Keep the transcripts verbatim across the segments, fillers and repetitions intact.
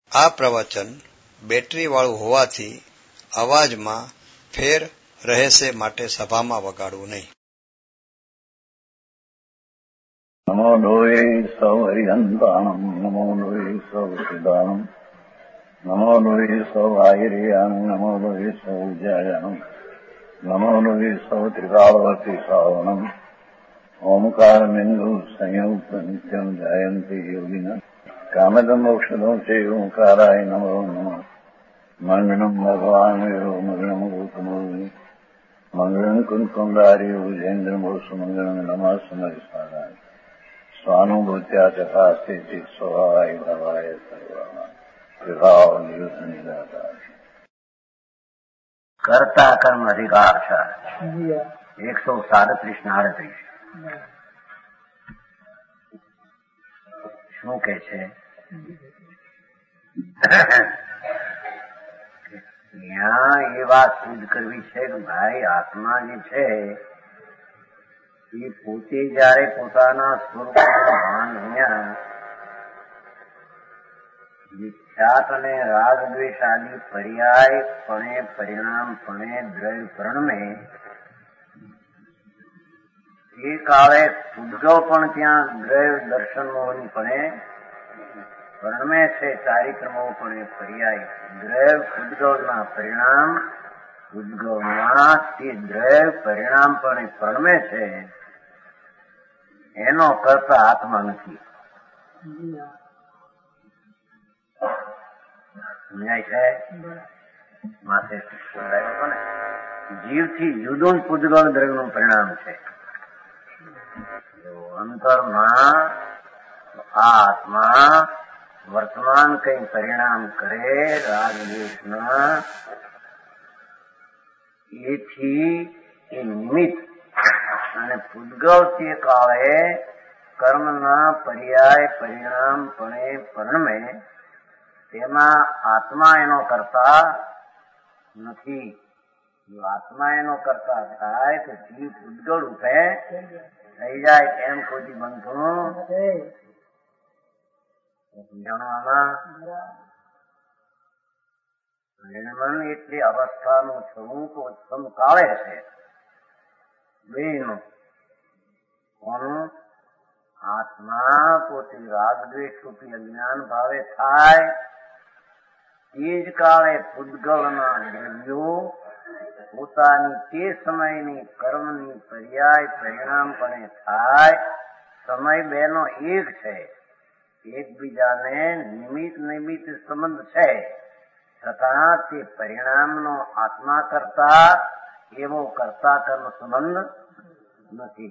આ પ્રવચન બેટરી વાળું હોવાથી અવાજમાં ફેર રહેશે, માટે સભામાં વગાડવું નહીં. નમો લોહે સૌ હરિહંતાણમ, નમો લોહે સૌ સિદ્ધાણમ, નમો લોહે સૌ આયર્યાણમ, નમો લોહે સૌ જયાણમ, નમો લોહે સૌ ત્રિકાળવતી શ્રાવણમ, ઓમકાર બિંદુ સંયુક્ત નિત્યમ જયંતિ યોગિના કામદમ મોક્ષદમ છે ઓંકારાય નમો નમઃ. મંગળમ ભગવાન વિરો મંગળમ ગૌતમોની મંગળમ કુંકુંડારી ભુજેન્દ્ર મોક્ષ મંગળમ નમઃ સમરિસારાય સ્વાનુભૂત્યા તથા સ્થિતિ સ્વભાવાય ભવાય સર્વમાં વિભાવ નિયુદ્ધ નિરાકાર. કરતા કર્મ અધિકાર છે એકસો સાડત્રીસ ને આડત્રીસ. શું કે છે? ત્યાં એ વાત સિદ્ધ કરવી છે કે ભાઈ આત્મા જે છે એ પોતે જયારે પોતાના સ્વરૂપનું ભાન અહીંયા મિથ્યાત અને રાગ દ્વેષ આદિ પર્યાય પણે પરિણામ પણે દ્રવ્ય પ્રણમે એ કાળે ઉદ્ગવ પણ ત્યાં દ્રવ્ય દર્શન મોહની પણે પરણમે છે. ચારિત્રમો પણ પર્યાય દ્રવ્ય ઉદ્ગવના પરિણામ ઉદ્ગવમાં તે દ્રવ્ય પરિણામ પણ પરણમે છે. એનો કરતા આત્મા નથી. સમજાય છે? માથે ને જીવથી જુદું પૂદગલ દ્રવ્યનું પરિણામ છે. અંતરમાં આ આત્મા વર્તમાન કઈ પરિણામ કરે રાગ દ્વેષના, એથી એ નિમિત્ત અને પૂદગલ તે કાળે કર્મના પર્યાય પરિણામ પણ પરણમે તેમાં આત્મા એનો કરતા નથી. જો આત્મા એનો કરતા થાય તો જીવ પૂદગલ રૂપે થઈ જાય. એમ કોઈ બનતું સમજાણવામાં નિર્મળ એટલી અવસ્થાનું સ્વરૂપ ઉત્તમ કાળે છે. બેનું કોનું? આત્મા પોતે રાગ દ્વેષ રૂપી અજ્ઞાન ભાવે થાય તે જ કાળે પૂદગલના દ્રવ્યો પોતાની તે સમયની કર્મની પર્યાય પરિણામ પણ થાય. સમય બેનો એક છે, એકબીજાને નિમિત્ત નિમિત્ત સંબંધ છે, છતાં તે પરિણામનો આત્મા કરતા એવો કરતા કર્મ સંબંધ નથી.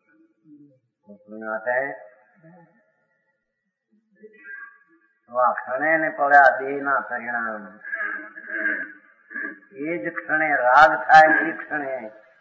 આ ક્ષણે ને પડ્યા દેહના પરિણામ એ જ ક્ષણે રાગ થાય, એ ક્ષણે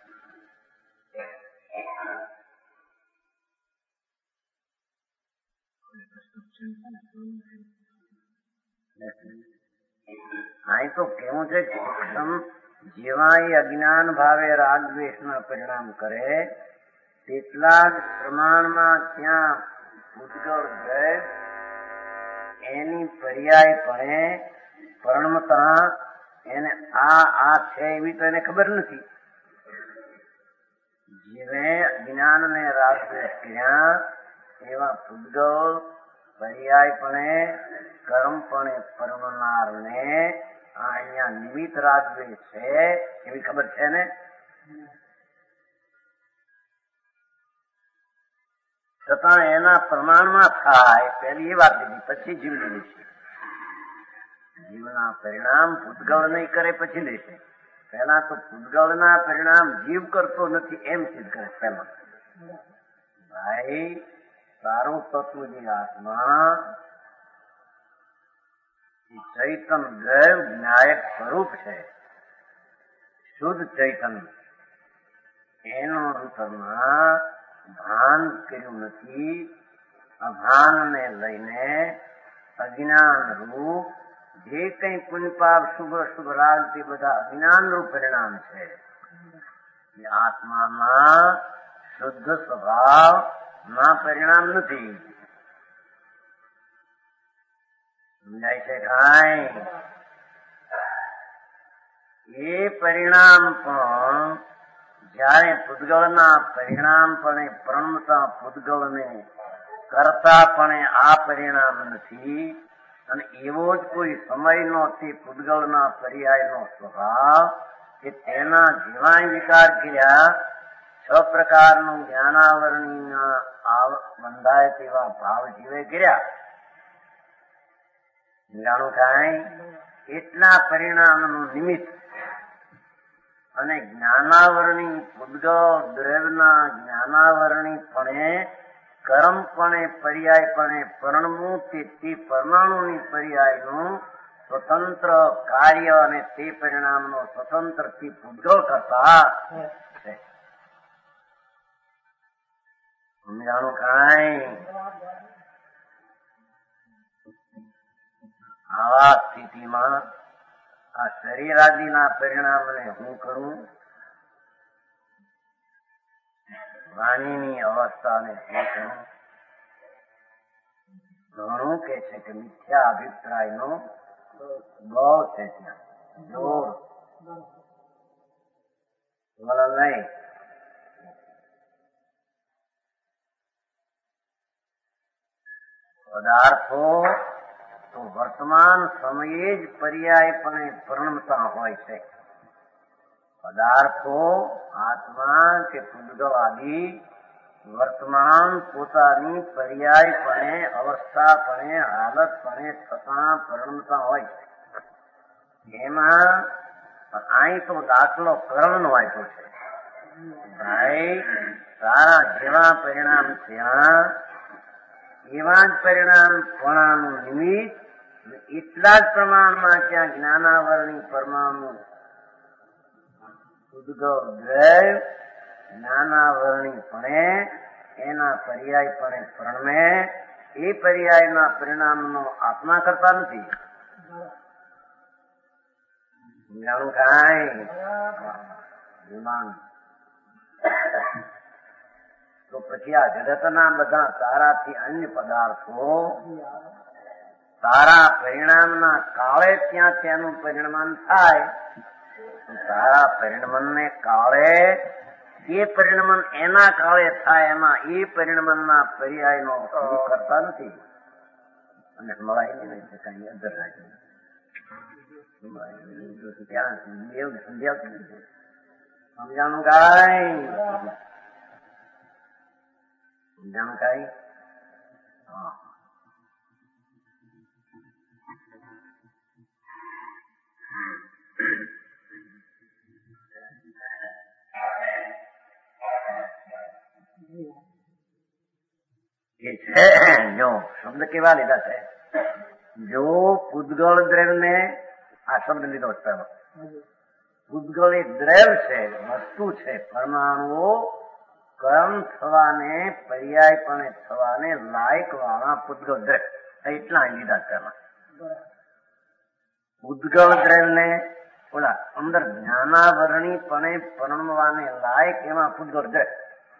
અહીં તો કેવું છે સૂક્ષ્મ જેવા એ અજ્ઞાન ભાવે રાગ દ્વેષ ના પરિણામ કરે તેટલા જ પ્રમાણમાં ત્યાં પૂદગલ દ્રવ્ય એની પર્યાયપણે પરણમતા એને આ આ છે એવી તો એને ખબર નથી. જેને જ્ઞાન ને રાગ દ્વેષ કર્યા એવા પૂદગલ પર્યાયપણે કર્મપણે પરણનાર ને આ અહીંયા નિમિત્ત રાગ દ્વેષ છે એવી ખબર છે ને. છતાં એના પ્રમાણમાં થાય પેલી એ વાત લીધી, પછી જીવ લીધી છે. જીવના પરિણામ પૂદગલ નહીં કરે પછી લેશે. પહેલા તો પૂદગલના પરિણામ જીવ કરતો નથી એમ સિદ્ધ કરે. પહેલા ભાઈ તારું તત્વ જે આત્મા એ ચૈતન દ્રવ્ય જ્ઞાયક સ્વરૂપ છે, શુદ્ધ ચૈતન. એનું અંતરમાં ભાન કર્યું નથી. અભાનને લઈને અજ્ઞાન રૂપ જે કઈ પુણ્યપાપ શુભ શુભ રાગ તે બધા અજ્ઞાન રૂપ પરિણામ છે. આત્મામાં શુદ્ધ સ્વભાવ ના પરિણામ નથી. સમજાય છે કાંઈ? એ પરિણામ પણ જયારે પૂતગળના પરિણામપણે પ્રણમતા પૂતગળને કરતાપણે આ પરિણામ નથી અને એવો જ કોઈ સમયનો તે પૂતગળના પર્યાયનો સ્વભાવ કે તેના જેવા વિકાર કર્યા છ પ્રકારનું જ્ઞાનાવરણીના બંધાય તેવા ભાવ જીવે કર્યા. જાણું કાંઈ? એટલા પરિણામનું નિમિત્ત અને જ્ઞાનાવરણી પૂતગળ દ્રવ્યના જ્ઞાનાવરણીપણે કર્મપણે પર્યાયપણે પરણવું તે તે પરમાણુની પર્યાયનું સ્વતંત્ર કાર્ય અને તે પરિણામનો સ્વતંત્ર તે પૂતગળ કરતા છે. જાણું કાંઈ? આવા સ્થિતિમાં આ શરીરાદિના પરિણામને હું કરું, વાણીની અવસ્થાને હું કરું. ઘણું કે છે કે મિથ્યા અભિપ્રાયનો બહુ છે, ત્યાં જોર બોલો નહીં. પદાર્થો તો વર્તમાન સમયે જ પર્યાયપણે પરિણમતા હોય છે. પદાર્થો આત્મા કે પૂતગળ આદિ વર્તમાન પોતાની પર્યાયપણે અવસ્થાપણે હાલતપણે થતા પરિણમતા હોય છે. એમાં અહીં તો દાખલો કર્ણનો આપ્યો છે. ભાઈ સારા જેવા પરિણામ થયા એવા જ પરિણામ પણાનું નિમિત્ત એટલા જ પ્રમાણમાં ત્યાં જ્ઞાનાવરણી પરમાણુ પૂતગળ દ્રવ્ય જ્ઞાનાવરણીપણે એના પર્યાયપણે પ્રણમે એ પર્યાયના પરિણામનો આત્મા કરતા નથી. જાણું કાંઈ? વિમાન તો પછી આ જગતના બધા સારાથી અન્ય પદાર્થો સારા પરિણામના કાળે ત્યાં તેનું પરિણમન થાય. સારા પરિણમનને કાળે એ પરિણમન એના કાળે થાય એમાં એ પરિણમનના પર્યાયનો કરતા નથી. અને મળાય નહીં કઈ અંદર રાખી ત્યાં એવું સમજાવતું નથી. સમજાણું કાંઈ? સમજાણું કાંઈ? હા. જો શબ્દ કેવા લીધા છે? જો પૂતગળ દ્રવ્યને આ શબ્દ લીધો છે. પૂતગળ એ દ્રવ્ય છે, વસ્તુ છે, પરમાણુઓ કર્મ થવાને પર્યાયપણે થવાને લાયક વાળા પૂતગળ દ્રવ્ય એટલા લીધા છે. પૂતગળ દ્રવ્યને ઓલા અંદર જ્ઞાનાવરણીપણે પરણવાને લાયક એવા પૂતગળ દ્રવ્ય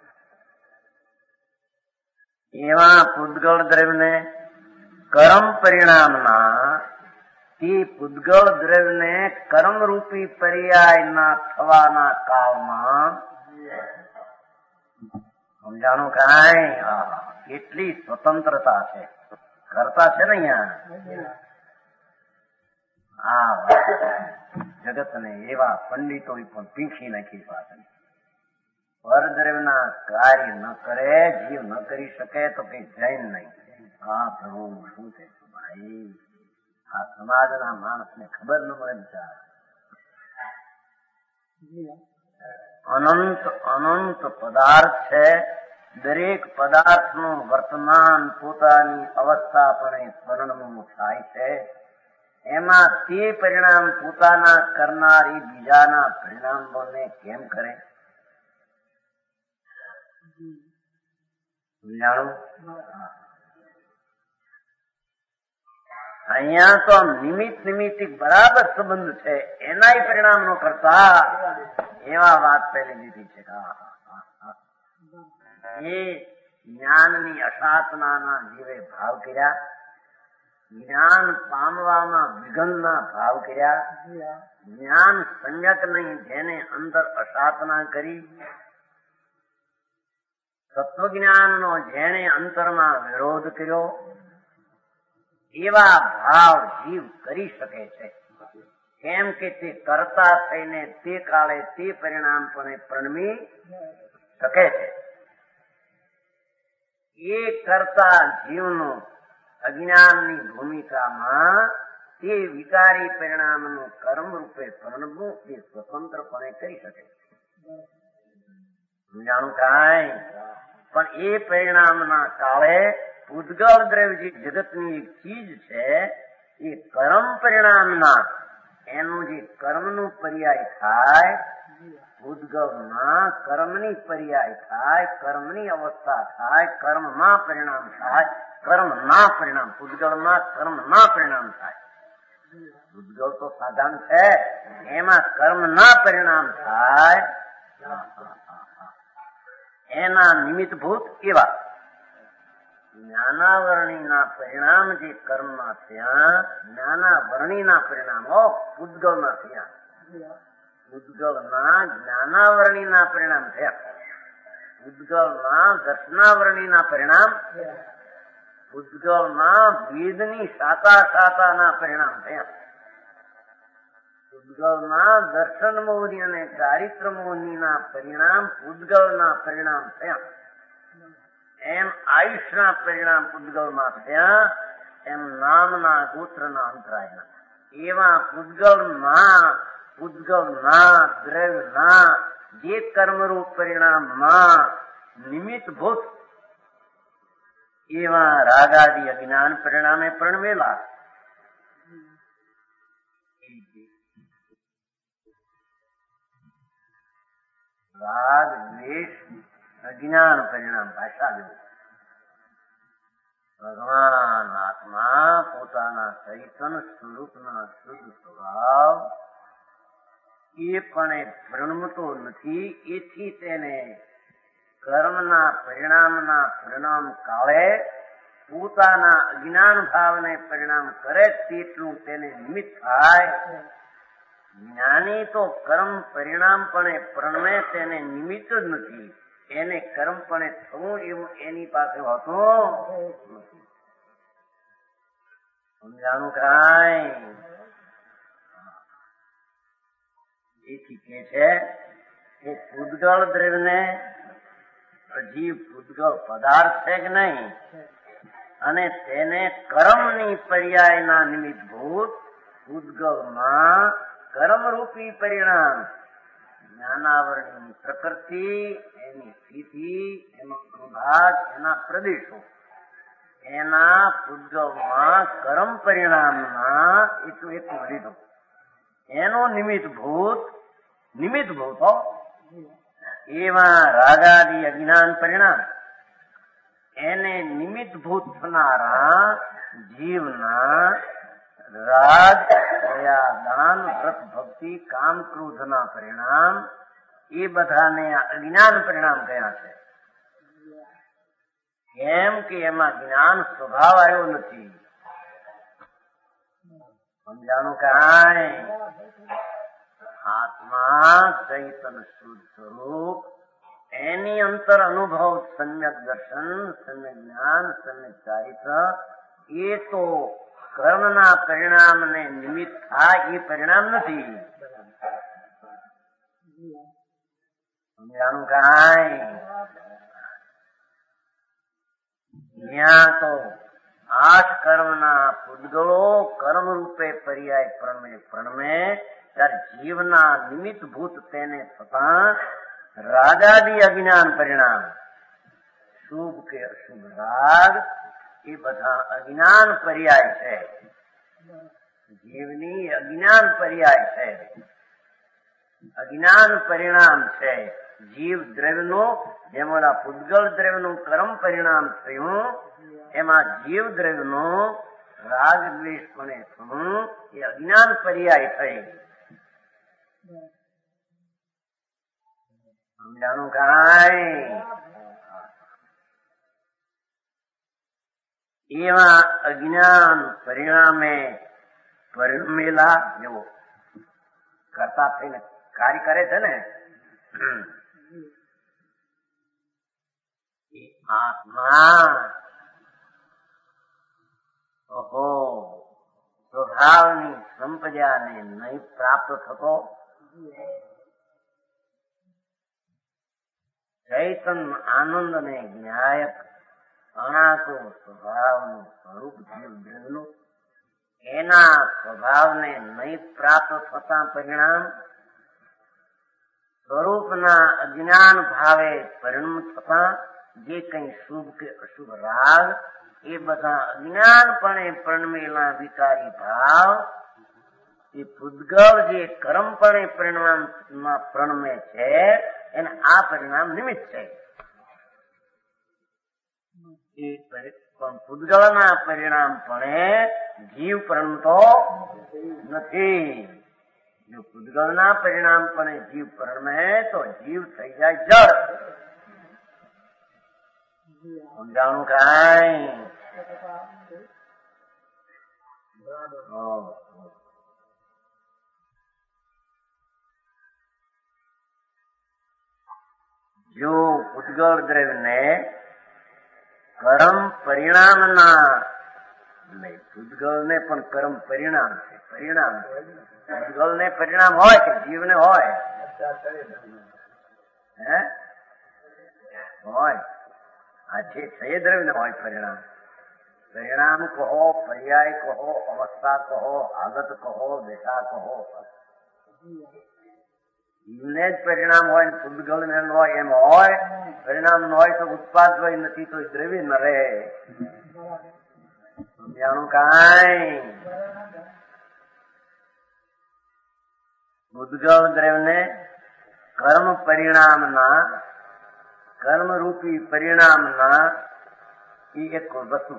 એવા પૂતગળ દ્રવ્યને કર્મ પરિણામના તે પૂતગળ દ્રવ્યને કર્મરૂપી પર્યાયના થવાના કાળમાં સમજાણું કાંઈ? કેટલી સ્વતંત્રતા છે, કરતા છે ને અહીંયા. આ જગતને એવા પંડિતો પણ પીંખી નાખી પાછળ પરદ્રવ્યના કાર્ય ન કરે, જીવ ન કરી શકે તો કઈ જૈન નહીં. હા પ્રભુ શું છે ભાઈ? આ સમાજના માણસને ખબર ન મળે બિચારા. અનંત અનંત પદાર્થ છે. દરેક પદાર્થનું વર્તમાન પોતાની અવસ્થાપણે પરિણમવું થાય છે. એમાં તે પરિણામ પોતાના કરનારી બીજાના પરિણામોને કેમ કરે? જાણું? અહીંયા તો નિમિત્ત નિમિત્તિક બરાબર સંબંધ છે, એના પરિણામ નો કરતા એવા વાત પહેલી લીધી છે. એ જ્ઞાનની અસાધનાના જીવે ભાવ કર્યા જ્ઞાન પામવામાં વિઘનના ભાવ કર્યા, જ્ઞાન સંયત નહીં જેને અંદર અસાધના કરી, તત્વજ્ઞાનનો જેણે અંતરમાં વિરોધ કર્યો, એવા ભાવ જીવ કરી શકે છે. કેમ કે તે કરતા થઈને તે કાળે તે પરિણામ પણ પ્રણમી શકે છે. એ કરતા જીવનું અજ્ઞાનની ભૂમિકામાં તે વિકારી પરિણામનું કર્મ રૂપે પરણવું એ સ્વતંત્રપણે કરી શકે છે. જાણું કાંઈ પણ એ પરિણામના કાળે પૂતગલ દ્રવ્ય જે જગતની એક ચીજ છે એ કર્મ પરિણામના એનું જે કર્મનું પર્યાય થાય, ભૂતગલમાં કર્મની પર્યાય થાય, કર્મની અવસ્થા થાય, કર્મમાં પરિણામ થાય, કર્મના પરિણામ, ભૂતગલમાં કર્મના પરિણામ થાય. ભૂતગલ તો સાધન છે, એમાં કર્મના પરિણામ થાય. એના નિમિત્તભૂત એવા જ્ઞાનાવરણીના પરિણામ જે કર્મમાં થયા, જ્ઞાનાવરણીના પરિણામો પૂતગલના થયા, પૂતગલના જ્ઞાનાવરણીના પરિણામ થયા, પૂતગલના દર્શનાવરણીના પરિણામ, પૂતગલના વેદની સાતા સાતાના પરિણામ થયા, પૂતગલના દર્શન મોહની અને ચારિત્ર મોહનીના પરિણામ પૂતગલના પરિણામ થયા. એમ આયુષના પરિણામ પૂતગલમાં થયા, એમ નામના ગોત્રના અંતરાયના. એવા પૂતગલમાં પૂતગલના દ્રવ્યના જે કર્મરૂપ પરિણામમાં નિમિત્તભૂત એવા રાગાદિ અજ્ઞાન પરિણામે પ્રણમેલા. રાગ દ્વેષ અજ્ઞાન પરિણામ ભાષા દેવું. ભગવાન આત્મા પોતાના ચૈતન સ્વરૂપના શુદ્ધ સ્વભાવ એ પણ પ્રણમતો નથી. એથી તેને કર્મના પરિણામના પરિણામ કાળે પોતાના અજ્ઞાન ભાવને પરિણામ કરે તેટલું તેને નિમિત્ત થાય. જ્ઞાની તો કર્મ પરિણામ પણ પ્રણમે તેને નિમિત્ત જ નથી. એને કર્મ પણ થવું એવું એની પાસે હોતું નથી. સમજાણું કાંઈ? એથી કે છે કે પૂતગલ દ્રવ્યને અજીવ પૂતગલ પદાર્થ છે કે નહીં, અને તેને કર્મની પર્યાયના નિમિત્તભૂત પૂતગલમાં કર્મરૂપી પરિણામ જ્ઞાનાવરણની પ્રકૃતિ, એની સ્થિતિ, એનો પ્રભાગ, એના પ્રદેશો, એના પૂતગલમાં કર્મ પરિણામના એટલું એટલું લીધું. એનો નિમિત્તભૂત નિમિત્તભૂત એવા રાગાદિ અજ્ઞાન પરિણામ એને નિમિત્તભૂત થનારા જીવના રાગ, દયા, દાન, વ્રત, ભક્તિ, કામ, ક્રોધના પરિણામ એ બધાને અજ્ઞાન પરિણામ કયા છે. કેમ કે એમાં જ્ઞાન સ્વભાવ આવ્યો નથી. સમજાણું કાંઈ? આત્મા ચૈતન શુદ્ધ સ્વરૂપ એની અંતર અનુભવ સમ્યક દર્શન, સમ્યક જ્ઞાન, સમ્યક ચારિત્ર એ તો કર્મના પરિણામને નિમિત્ત થાય એ પરિણામ નથી. સમજાણું કાંઈ? ત્યાં તો આઠ કર્મના પૂતગલો કર્મ રૂપે પર્યાય પ્રણમે પ્રણમે ત્યારે જીવના નિમિત્તભૂત તેને થતા રાગાદિ અજ્ઞાન પરિણામ, શુભ કે અશુભ રાગ એ બધા અજ્ઞાન પર્યાય છે. જીવની અજ્ઞાન પર્યાય છે, અજ્ઞાન પરિણામ છે. જીવ દ્રવ્યનું જેમ ઓલા પૂતગલ દ્રવ્યનું કર્મ પરિણામ થયું, એમાં જીવ દ્રવ્યનું રાગ દ્વેષ પણ થયું એ અજ્ઞાન પર્યાય થઈ. સમજાણું કાંઈ? એવા અજ્ઞાન પરિણામે પરિણમેલા જેવો કરતા થઈને કાર્ય કરે છે ને એ આત્મા ઓહો સ્વભાવની સંપદાને નહીં પ્રાપ્ત થતો ચૈતન આનંદ ને જ્ઞાયક અણાતો સ્વભાવનું સ્વરૂપ જીવ દ્રવ્યનું એના સ્વભાવને નહીં પ્રાપ્ત થતા પરિણામ સ્વરૂપના અજ્ઞાન ભાવે પરિણમ થતા જે કઈ શુભ કે અશુભ રાગ એ બધા અજ્ઞાનપણે પરિણમેલા વિકારી ભાવ એ પૂદગલ જે કર્મપણે પરિણામમાં પરિણમે છે એને આ પરિણામ નિમિત્ત છે. એ પૂદગલના પરિણામપણે જીવ પરિણમતો નથી. જો પૂદગલના પરિણામપણે જીવ પરિણમે તો જીવ થઈ જાય જળ. સમજાણું કાંઈ? જો પૂદગલ દ્રવ્યને કર્મ પરિણામના નહીં, પૂદગલ ને પણ કર્મ પરિણામ છે. પરિણામ પૂદગલ ને પરિણામ હોય કે જીવને હોય હે હોય આ છે છ દ્રવ્ય હોય પરિણામ. પરિણામ કહો, પર્યાય કહો, અવસ્થા કહો, આગત કહો, દેશા કહો, જીવને જ પરિણામ હોય પૂદગલ ને હોય એમ હોય. પરિણામ ન હોય તો ઉત્પાદ હોય નથી તો દ્રવ્ય ન રહે. સમજાણું કાંઈ? પૂદગલ દ્રવ્યને કર્મ પરિણામના કર્મરૂપી પરિણામના એ એક વસ્તુ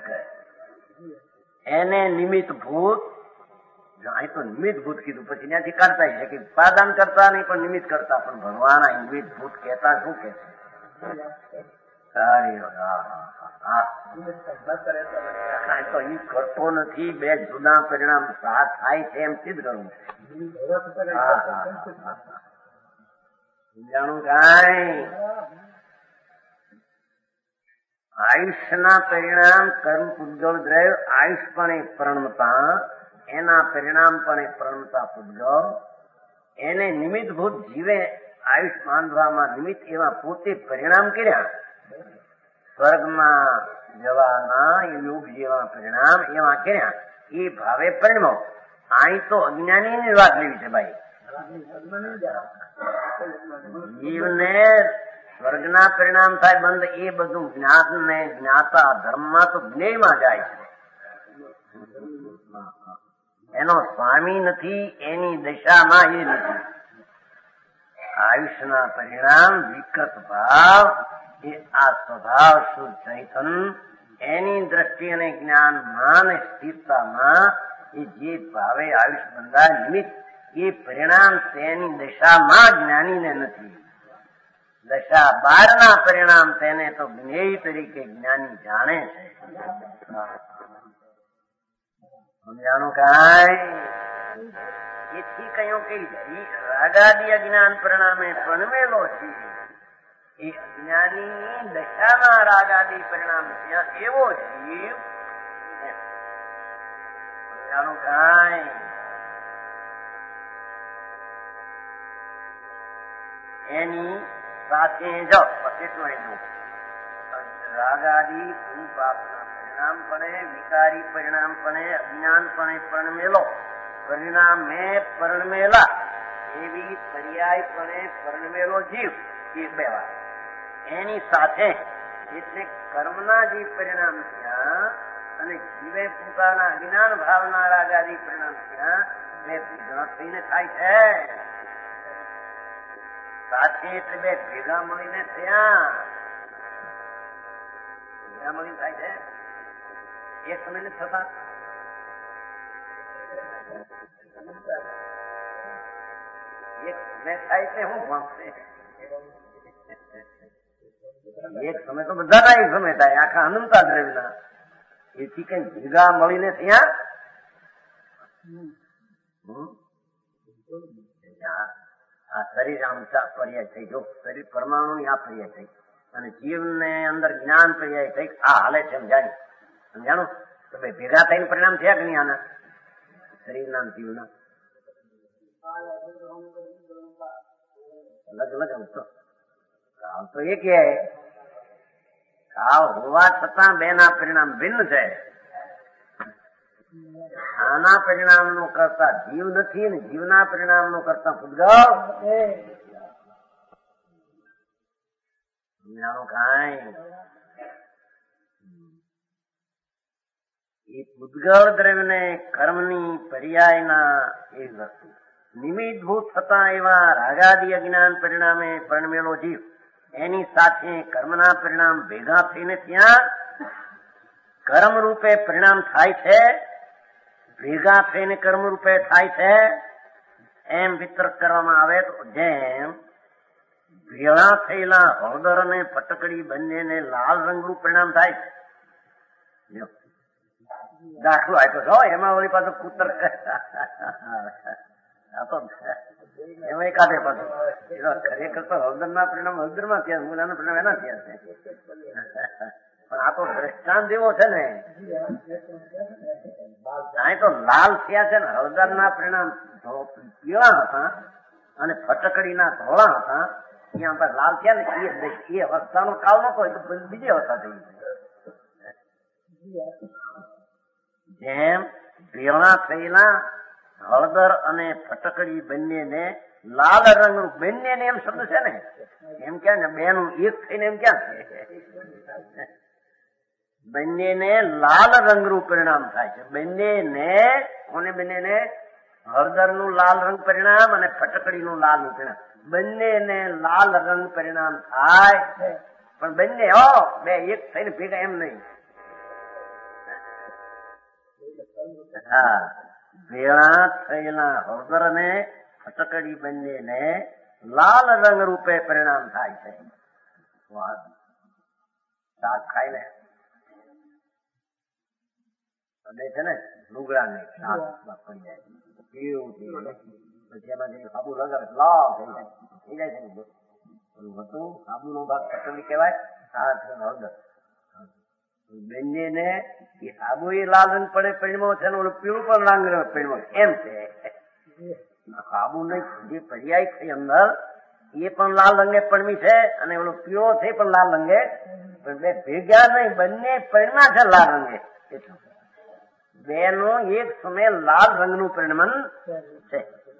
એને નિમિત્ત ભૂત અહીં તો નિમિત્ત ભૂત કીધું પછી ત્યાંથી કરતા છે કે ઉપાદાન કરતા નહીં પણ નિમિત્ત કરતા પણ ભગવાન આ નિમિત્ત ભૂત કહેતા શું કે છે તો એ કરતો નથી. બે જુદા પરિણામ સાથ થાય છે એમ સિદ્ધ કરવું છે. જાણું કાંઈ? આયુષ્યના પરિણામ કર્મ પૂદગલ દ્રવ્ય આયુષપણે પરિણમતા એના પરિણામપણે પરિણમતા પૂદગલ એને નિમિત્તભૂત જીવે આયુષ બાંધવામાં નિમિત્ત એવા પોતે પરિણામ કર્યા. સ્વર્ગમાં જવાના યોગ જેવા પરિણામ એવા કર્યા એ ભાવે પરિણમો. અહીં તો અજ્ઞાની ની વાત લેવી છે ભાઈ. જીવને સ્વર્ગના પરિણામ થાય બંધ એ બધું જ્ઞાત ને જ્ઞાતા ધર્મમાં તો જ્ઞેયમાં જાય છે. એનો સ્વામી નથી, એની દશામાં એ નથી. આયુષ્યના પરિણામ વિકૃત ભાવ એ આ સ્વભાવ શુદ્ધ ચૈતન એની દ્રષ્ટિ અને જ્ઞાનમાં ને સ્થિરતામાં એ જે ભાવે આયુષ બંધાય નિમિત્ત એ પરિણામ તેની દશામાં જ્ઞાનીને નથી. દશા બારના પરિણામ તેને તો જ્ઞેય તરીકે જ્ઞાની જાણે છે. સમજાણું કાંઈ? એથી કહ્યું કે રાગાદી અજ્ઞાન પરિણામે પરિણમેલો છે એ જ્ઞાની દશામાં રાગાદી પરિણામ એવો જીવ. સમજાણું કાંઈ? એની સાથે જો એટલું એટલું રાગાદી ભૂપાપના પરિણામપણે વિકારી પરિણામપણે અજ્ઞાનપણે પરિણમેલો પરિણામે પરિણમેલા એવી પર્યાયપણે પરિણમેલો જીવ એ બે વાત એની સાથે એટલે કર્મના જે પરિણામ થયા અને જીવે પોતાના અજ્ઞાન ભાવના રાગાદી પરિણામ થયા બે ભેગા થઈને થાય છે. સાથે એટલે બે ભેગા મળીને થયા ભેગા મળીને થાય છે. એક સમય ને થતા એક સમય થાય છે. હું ભણશે એક સમય તો બધાના એક સમય થાય આખા અનંતા દ્રવ્યના એથી કઈ ભેગા મળીને થયા આ શરીર આમ પર્યાય થઈ, જો શરીર પરમાણુ ની આ પર્યાય થઈ અને જીવ ને અંદર જ્ઞાન પર્યાય થઈ, આ હાલે છે સમજાય સમજાણું તો ભાઈ ભેગા થઈને પરિણામ થયા કે નહીં આના શરીરના જીવના અલગ અલગ આમ તો કાલ તો એક કાલ હોવા છતાં બે ના પરિણામ ભિન્ન છે. આના પરિણામ નું કરતા જીવ નથી ને જીવના પરિણામ નું કરતા પૂતગળ કઈ એ પૂતગળ દ્રવ્ય ને કર્મની પર્યાયના એ વસ્તુ નિમિત્તભૂત થતા એવા રાગાદી અજ્ઞાન પરિણામે પરણમેલો જીવ એની સાથે કર્મના પરિણામ ભેગા થઈને ત્યાં કર્મ રૂપે પરિણામ થાય છે, ભેગા થઈને કર્મ રૂપે થાય છે એમ વિતર્ક કરવામાં આવે તો જેમ ભેળા થયેલા હળદર અને ફટકડી બંનેને લાલ રંગનું પરિણામ થાય છે. દાખલો આપ્યો છો એમાં ઓલી પાછું કૂતર એમાં એકાદે પાછું ખરેખર તો હળદર ના પરિણામ હળદર માં થયા, મૂલાના પરિણામ એના થયા છે. પણ આ તો દ્રષ્ટાંત એવો છે ને અહીં તો લાલ થયા છે ને હળદર ના પરિણામ પીળા હતા અને ફટકડી ના ધોળા હતા, ત્યાં પર લાલ થયા ને એ અવસ્થાનો કાળ નતો, એ તો બીજી અવસ્થા થઈ. જેમ પીળા થયેલા હળદર અને ફટકડી બંનેને લાલ રંગનું બંનેને એમ શબ્દ છે ને એમ ક્યાં ને બે નું એક થઈને એમ ક્યાં છે, બંનેને લાલ રંગનું પરિણામ થાય છે. બંનેને કોને બંનેને હળદર નું લાલ રંગ પરિણામ અને ફટકડી નું લાલ નું પરિણામ બંનેને લાલ રંગ પરિણામ થાય, પણ બંને હો બે એક થઈને ભેગા એમ નહીં. હા ભેળા થયેલા હળદર અને ફટકડી બંનેને લાલ રંગ રૂપે પરિણામ થાય છે. શાક ખાઈને છે ને લુગડા ને શાક પડી જાય કેવું પછી એમાં જે સાબુ લગાડે લાલ થઈ જાય થઈ જાય છે ને હતું સાબુ નો ભાગ ફટકડી કહેવાય, આ હળદર બંનેને એ સાબુ એ લાલ રંગ પડે પરિણમો છે ને ઓલું પીળું પણ રંગ પરિણમો એમ છે. સાબુ ને જે પર્યાય થઈ અંદર એ પણ લાલ રંગે પડમી છે અને ઓલો પીળો છે પણ લાલ રંગે, પણ બે ભેગા નહીં બંને પરિણા છે લાલ રંગે. બે નું એક સમય લાલ રંગનું પરિણમન છે.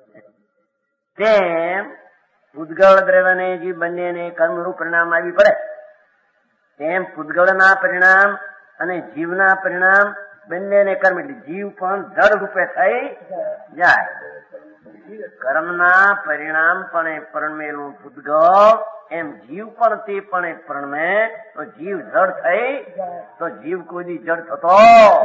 તેમ પૂતગળ દ્રવ્યને જે બંનેને કર્મરૂપ પરિણામ આવી પડે તેમ પૂતગળના પરિણામ અને જીવના પરિણામ બંનેને કર્મ એટલે જીવ પણ જડ રૂપે થઈ જાય. કર્મના પરિણામ પણ પરણમેલું પૂતગળ એમ જીવ પણ તે પણ પરણમે તો જીવ જડ થઈ તો જીવ કોઈ જડ થતો.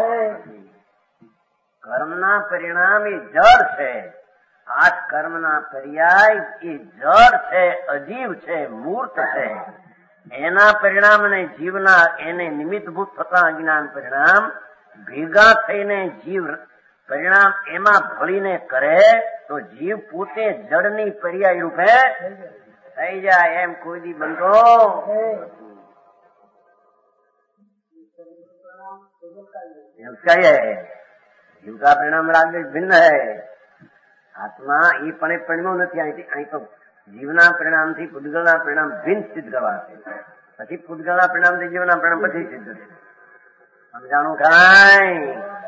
કર્મના પરિણામ એ જડ છે, આ કર્મના પર્યાય એ જડ છે, અજીવ છે, મૂર્ત છે. એના પરિણામ અને જીવના એને નિમિત્તભૂત થતા અજ્ઞાન પરિણામ ભેગા થઈને જીવ પરિણામ એમાં ભળીને કરે તો જીવ પોતે જડની પર્યાય રૂપે થઈ જાય. એમ કોઈ દી બનતો जीव का परिणाम राग भिन्न है. आत्मा ये पण परिणाम નથી અહીં તો જીવના પરિણામ થી પૂતગળના પરિણામ ભિન્ન સિદ્ધ કરવાશે, પછી પૂતગળના પરિણામ થી જીવના પરિણામ પછી સિદ્ધ થશે. સમજાણું કાંઈ?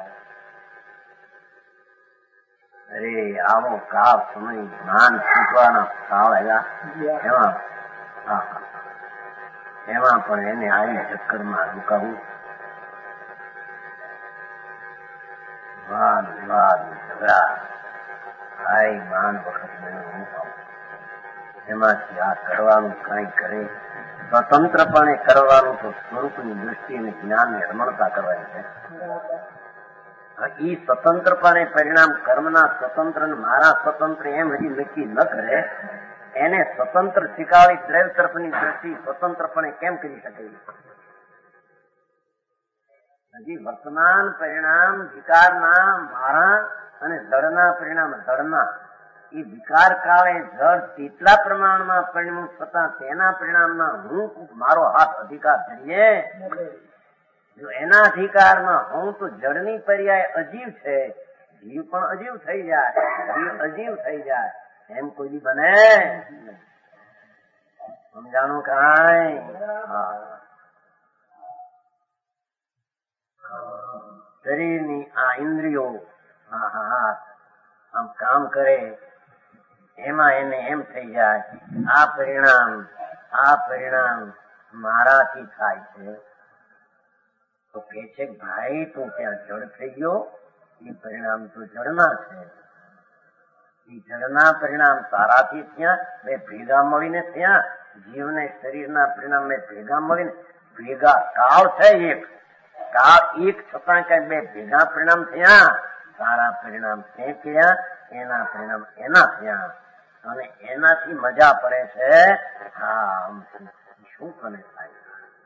અરે આવો કાળ સમય જ્ઞાન શીખવાના કાળ આવ્યા એમાં એમાં પણ એને આવી ચક્કરમાં રોકાવું. વાદ વિવાદ ઝઘડા ભાઈ માન વખત હું એમાંથી આ કરવાનું કઈ કરે સ્વતંત્રપણે કરવાનું તો સ્વરૂપની દૃષ્ટિ અને જ્ઞાનની રમણતા કરવાની છે. ઈ સ્વતંત્રપણે પરિણામ કર્મના સ્વતંત્ર મારા સ્વતંત્ર એમ હજી નક્કી ન કરે એને સ્વતંત્ર શીખાવી દ્રવ્ય તરફની દ્રષ્ટિ સ્વતંત્રપણે કેમ કરી શકે? હજી વર્તમાન પરિણામ વિકારના મારા અને જળના પરિણામ જળના એ વિકાર કાળે જળ તેટલા પ્રમાણમાં પરિણમ થતા તેના પરિણામમાં હું મારો હાથ અધિકાર ધરીએ, જો એના અધિકારમાં હું તો જળની પર્યાય અજીવ છે, જીવ પણ અજીવ થઈ જાય, જીવ અજીવ થઈ જાય એમ કોઈ બી બને? સમજાણું કાંઈ? શરીરની આ ઇન્દ્રિયો હા હા આમ કામ કરે એમાં એને એમ થઈ જાય આ પરિણામ આ પરિણામ મારાથી થાય છે, તો કે છે ભાઈ તું ત્યાં જળ થઈ ગયો, એ પરિણામ તો જળના છે, એ જળના પરિણામ તારાથી થયા, બે ભેગા મળીને થયા, જીવને શરીરના પરિણામ બે ભેગા મળીને ભેગા કાળ છે એક, કાળ એક છતાં કઈ બે ભેગા પરિણામ થયા, તારા પરિણામ તે થયા, એના પરિણામ એના થયા, અને એનાથી મજા પડે છે. હા શું કરે થાય?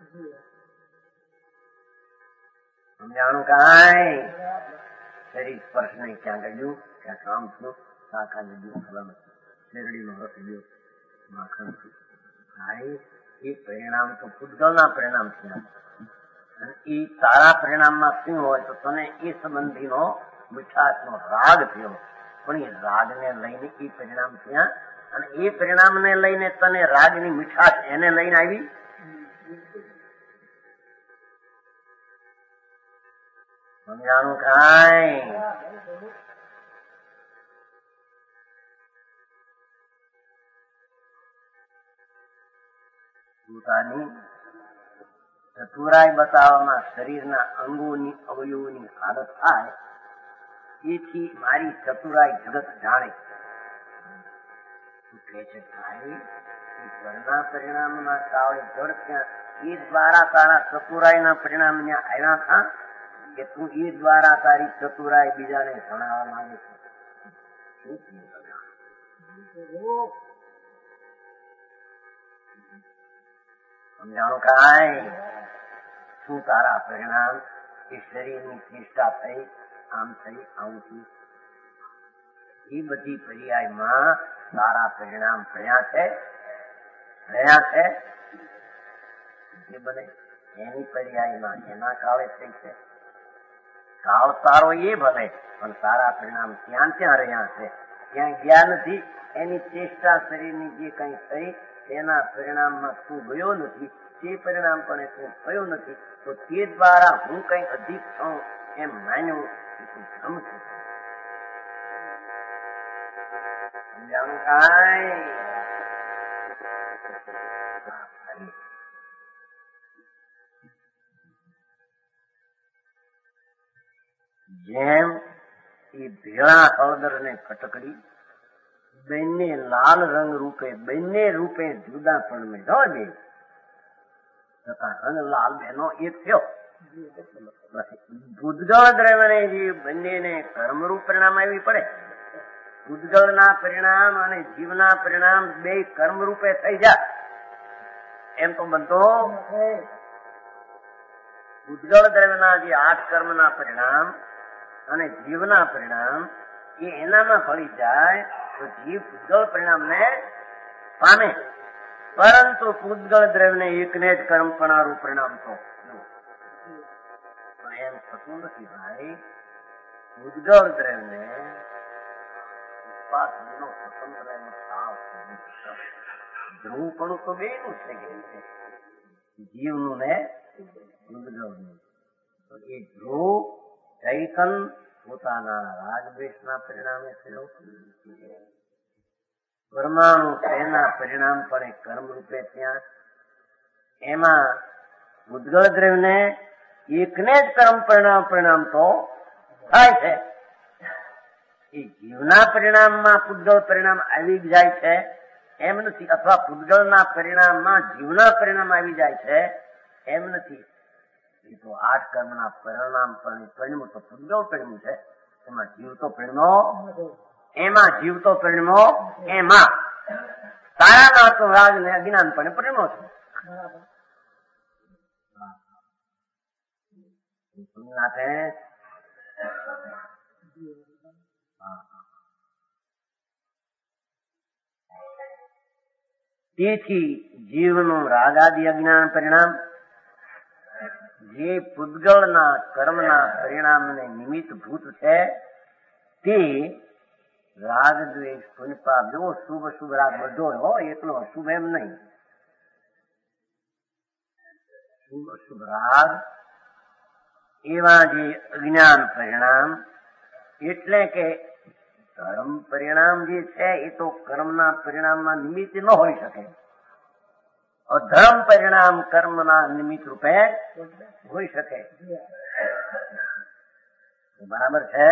સમજાણું કાંઈ? શરીર સ્પર્શ નહીં, ક્યાં ગયું, ક્યાં કામ થયું, શાખા લીધું, ફલમ શેરડીનો રસ લીધો, માખણ થયું. ભાઈ એ પરિણામ તો પૂતગલના પરિણામ થયા, એ તારા પરિણામમાં શું હોય તો તને એ સંબંધીનો મીઠાશનો રાગ થયો, પણ એ રાગને લઈને એ પરિણામ થયા, અને એ પરિણામને લઈને તને રાગની મીઠાશ એને લઈને આવી. સમજાણું કાંઈ? પોતાની ચતુરાઈ બતાવવામાં શરીરના અંગોની અવયવોની હાલત થાય, એથી મારી ચતુરાઈ જગત જાણે. કહે છે ભાઈ જળના પરિણામના કાવડે જળ ત્યાં એ દ્વારા તારા ચતુરાઈના પરિણામ ત્યાં આવ્યા હતા કે તું એ દ્વારા તારી ચતુરાઈ બીજાને જણાવવા માંગે છે? સમજાણું કાંઈ? શું તારા પરિણામ એ શરીરની ચેષ્ટા થઈ, આમ થઈ, આવું થયું, એ બધી પર્યાયમાં તારા પરિણામ ભણ્યા છે, ભણ્યા છે જે બને એની પર્યાયમાં એના કાળે થઈ છે. કાળ તારો એ ભલે પણ તારા પરિણામ ત્યાં ત્યાં રહ્યા છે, ત્યાં ગયા નથી. એની ચેષ્ટા શરીરની જે કઈ થઈ તેના પરિણામમાં તું ગયો નથી, તે પરિણામ પણ તું થયો નથી, તો તે દ્વારા હું કઈ અધિક છું એમ માન્યું કે તું ભ્રમ છું. સમજાણું કાંઈ? જેમ એ ભેળા હળદર ને ખટકડી બંને લાલ રંગ રૂપે બંને રૂપે જુદા પણ મેં જો બે છતાં રંગ લાલ બેનો એક થયો. ભૂતગળ દ્રવ્યને જે બંનેને કર્મરૂપ પરિણામ આવી પડે, ભૂતગળના પરિણામ અને જીવના પરિણામ બે કર્મ રૂપે થઈ જાય એમ તો બનતો. ભૂતગળ દ્રવ્યના જે આઠ કર્મના પરિણામ અને જીવના પરિણામ એ એનામાં ફળી જાય તો જીવ ભૂતગળ પરિણામને પામે, પરંતુ ભૂતગળ દ્રવ્યને એકને જ કર્મપણારૂપ પરિણામ તો એમ થતું નથી. ભાઈ ભૂતગળ દ્રવ્યને સ્વતંત્ર ધ્રુવપણું તો બે નું છે, જીવનું ને ભૂતગળનું. એ ધ્રુવ ચૈતન પોતાના રાગદ્વેષના પરિણામે થયો, પરમાણુ તેના પરિણામ પણ કર્મ રૂપે ત્યાં. એમાં ભૂતગળ દ્રવ્યને એકને જ કર્મ પરિણામ પરિણામ તો થાય છે. એ જીવના પરિણામમાં પૂતગળ પરિણામ આવી જાય છે એમ નથી, અથવા પૂતગળના પરિણામમાં જીવના પરિણામ આવી જાય છે એમ નથી. એ તો આઠ કર્મના પરિણામ પણ પરિણમું તો પૂતગળ પરિણમું છે, એમાં જીવતો પરિણમો એમાં જીવતો પરિણમો એમાં તારાના તો રાગ ને અજ્ઞાન પણ પરિણમો છે. નાથે તેથી જીવનું રાગાદી અજ્ઞાન પરિણામ જે પૂતગળના કર્મના પરિણામને નિમિત્તભૂત છે તે રાગ દ્વેષ પુણ્યપાપ જો શુભ શુભ રાગ બધો હો એટલો અશુભ એમ નહીં. શુભ શુભ રાગ એવા જે અજ્ઞાન પરિણામ એટલે કે ધર્મ પરિણામ જે છે એ તો કર્મના પરિણામના નિમિત્ત ન હોઈ શકે. અધર્મ પરિણામ કર્મના નિમિત્ત રૂપે હોઈ શકે. બરાબર છે.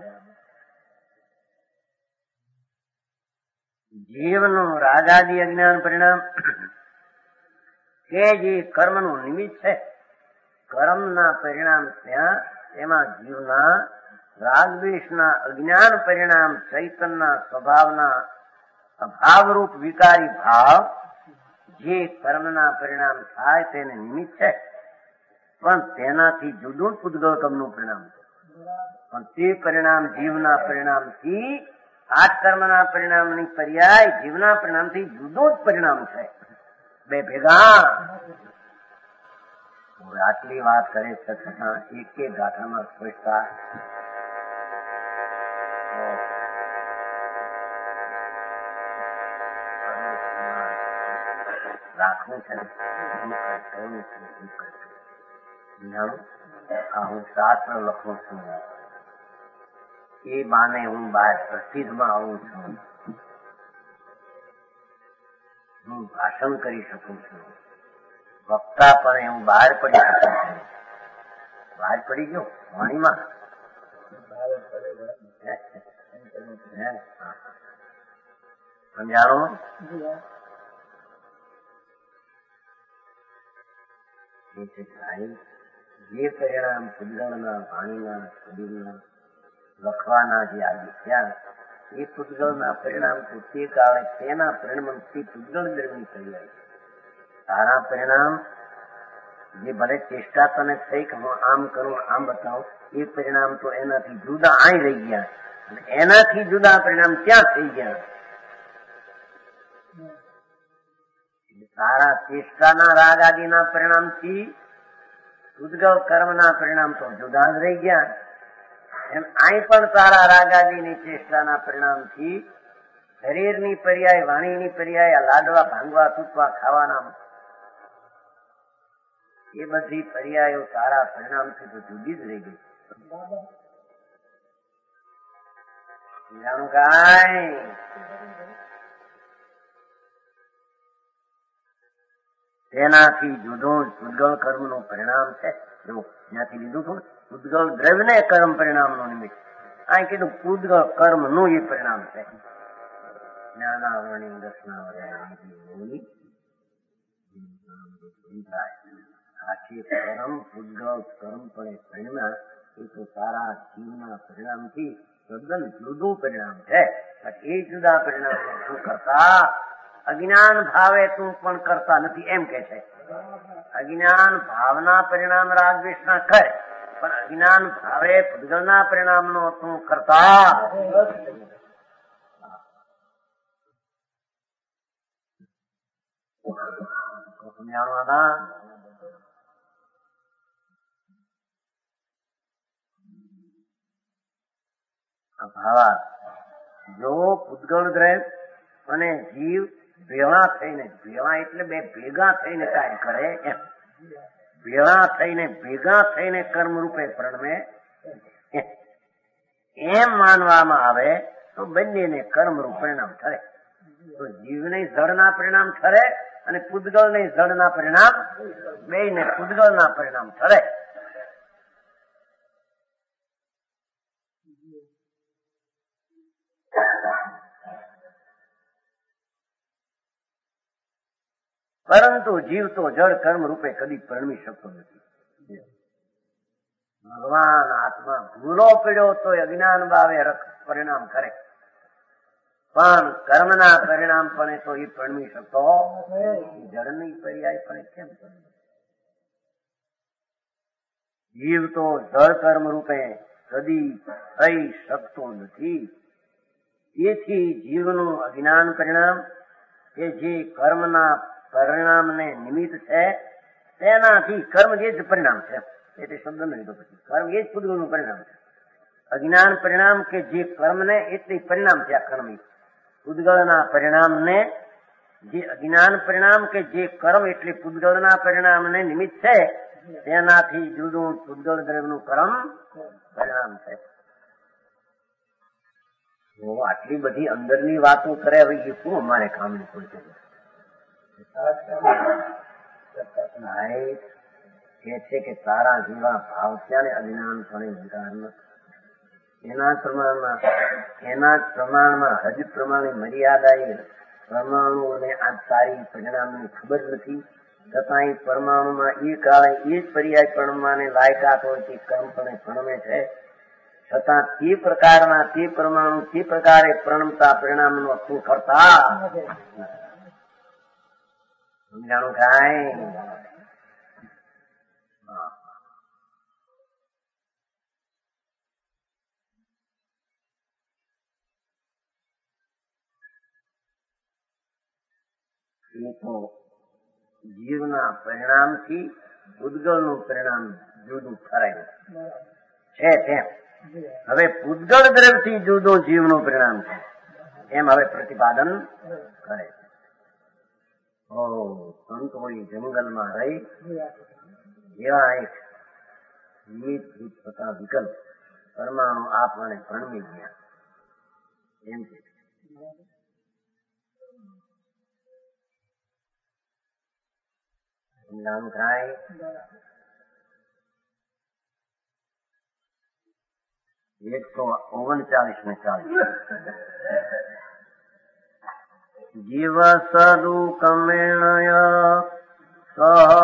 જીવનું રાગાદી અજ્ઞાન પરિણામ કે જે કર્મનું નિમિત્ત છે, કર્મના પરિણામ ત્યાં એમાં જીવના રાગદ્વેષના અજ્ઞાન પરિણામ ચૈતનના સ્વભાવના અભાવરૂપ વિકારી ભાવ જે કર્મના પરિણામ થાય તેને નિમિત્ત છે, પણ તેનાથી જુદું પૂતગળ કર્મનું પરિણામ છે. પણ તે પરિણામ જીવના પરિણામથી આ કર્મના પરિણામની પર્યાય જીવના પરિણામથી જુદું જ પરિણામ છે. બે ભેગા આટલી વાત કરે છે છતાં એક એક ગાંઠામાં સ્પષ્ટતા રાખવું છે. આ હું શાસ્ત્ર લખું છું એ બાને હું બહાર પ્રસિદ્ધમાં આવું છું, હું ભાષણ કરી શકું છું, વક્તા પણ હું બહાર પડી શકું છું. બહાર પડી ગયો વાણીમાં સમજાણો. જે પરિણામ પૂતગળના વાણીના શરીરના લખવાના જે આજે થયા એ પૂતગળના પરિણામ તો તે કાળે તેના પરિણામથી પૂતગળ દરમિયાન થઈ. તારા પરિણામ જે ભલે ચેષ્ટા તને થઈ કે હું આમ કરું આમ બતાવું એ પરિણામ તો એનાથી જુદા અહીં રહી ગયા અને એનાથી જુદા પરિણામ ત્યાં થઈ ગયા. તારા ચેષ્ટાના રાગ આદિના પરિણામથી પૂતગળ કર્મના પરિણામ તો જુદા જ રહી ગયા. એમ અહીં પણ તારા રાગાદીની ચેષ્ટાના પરિણામથી શરીરની પર્યાય વાણીની પર્યાય લાડવા ભાંગવા તૂટવા ખાવાના એ બધી પર્યાયો તારા પરિણામથી તો જુદી જ રહી ગઈ. જાણું કાંઈ તેનાથી જુદું જ પૂતગળ કર્મનું પરિણામ છે. જો ત્યાંથી લીધું છું પૂતગળ દ્રવ્યને કર્મ પરિણામનું નિમિત્ત, અહીં કીધું પૂતગળ કર્મનું એ પરિણામ છે. જ્ઞાનાવરણી દર્શનાવરણી આખી કર્મ પૂતગળ કર્મ પણ પરિણામ એ તો તારા જીવના પરિણામથી તદ્દન જુદું પરિણામ છે. એ જુદા પરિણામ શું કરતા અજ્ઞાન ભાવે તું પણ કરતા નથી એમ કે છે. અજ્ઞાન ભાવના પરિણામ રાગદ્વેષના કરે પણ અજ્ઞાન ભાવે પૂતગળના પરિણામનો તું કરતા સમજાણવાના. ભાવા જો પૂતગળ દ્રવ્ય અને જીવ ભેળા થઈને, ભેળા એટલે બે ભેગા થઈને કાર્ય કરે એમ, ભેળા થઈને ભેગા થઈને કર્મ રૂપે પરિણમે એમ માનવામાં આવે તો બંનેને કર્મરૂપ પરિણામ ઠરે. તો જીવને જળના પરિણામ ઠરે અને પૂતગળને જળના પરિણામ, બે ને પૂતગળના પરિણામ ઠરે. પરંતુ જીવ તો જળ કર્મ રૂપે કદી પરણવી શકતો નથી. ભગવાન આત્મા ભૂલો પડ્યો તો અજ્ઞાન ભાવે પરિણામ કરે, પણ કર્મના પરિણામ પણ તો એ પરણવી શકતો જળની પર્યાય પણ કેમ કરે? જીવ તો જળ કર્મ રૂપે કદી થઈ શકતો નથી. તેથી જીવનું અજ્ઞાન પરિણામ કે જે કર્મના પરિણામને નિમિત્ત છે તેનાથી કર્મ એ જ પરિણામ છે. એટલે શબ્દ ન લીધો પછી કર્મ એ જ પૂતગલનું પરિણામ છે. અજ્ઞાન પરિણામ કે જે કર્મને એટલે પરિણામ છે. આ કર્મ પૂતગલના પરિણામને જે અજ્ઞાન પરિણામ કે જે કર્મ એટલે પૂતગલના પરિણામને નિમિત્ત છે તેનાથી જુદું પૂતગલ દ્રવ્યનું કર્મ પરિણામ છે. આટલી બધી અંદરની વાતો કરે હવે એ શું અમારે કામની કોઈ કે છે કે તારા જેવા ભાવ ત્યાં ને અજ્ઞાન પણ વિકાર એના પ્રમાણમાં એના પ્રમાણમાં હજ પ્રમાણે મર્યાદા પરમાણુઓને આ તારી પરિણામની ખબર નથી છતાં એ પરમાણુમાં એ કાળે એ જ પર્યાય પરમાને લાયકાત હોય તે કર્મ પણ પ્રણમે છે. છતાં તે પ્રકારના તે પરમાણુ તે પ્રકારે પ્રણમતા પરિણામનો અર્થ કરતા સમજાણું કાંઈ એ તો જીવના પરિણામથી પૂતગલનું પરિણામ જુદું ઠરાયું છે તેમ હવે પૂતગલ દ્રવ્યથી જુદું જીવનું પરિણામ છે એમ હવે પ્રતિપાદન કરે છે. ઓ સંતોએ જંગલમાં રહી જેવા એક નિમિત્ત થતા વિકલ્પ પરમાણુ આપણને ભણવી ગયા એમ છે. નામ થાય એકસો ઓગણચાલીસ ને ચાલીસ જીવ સદુકમેણય સહ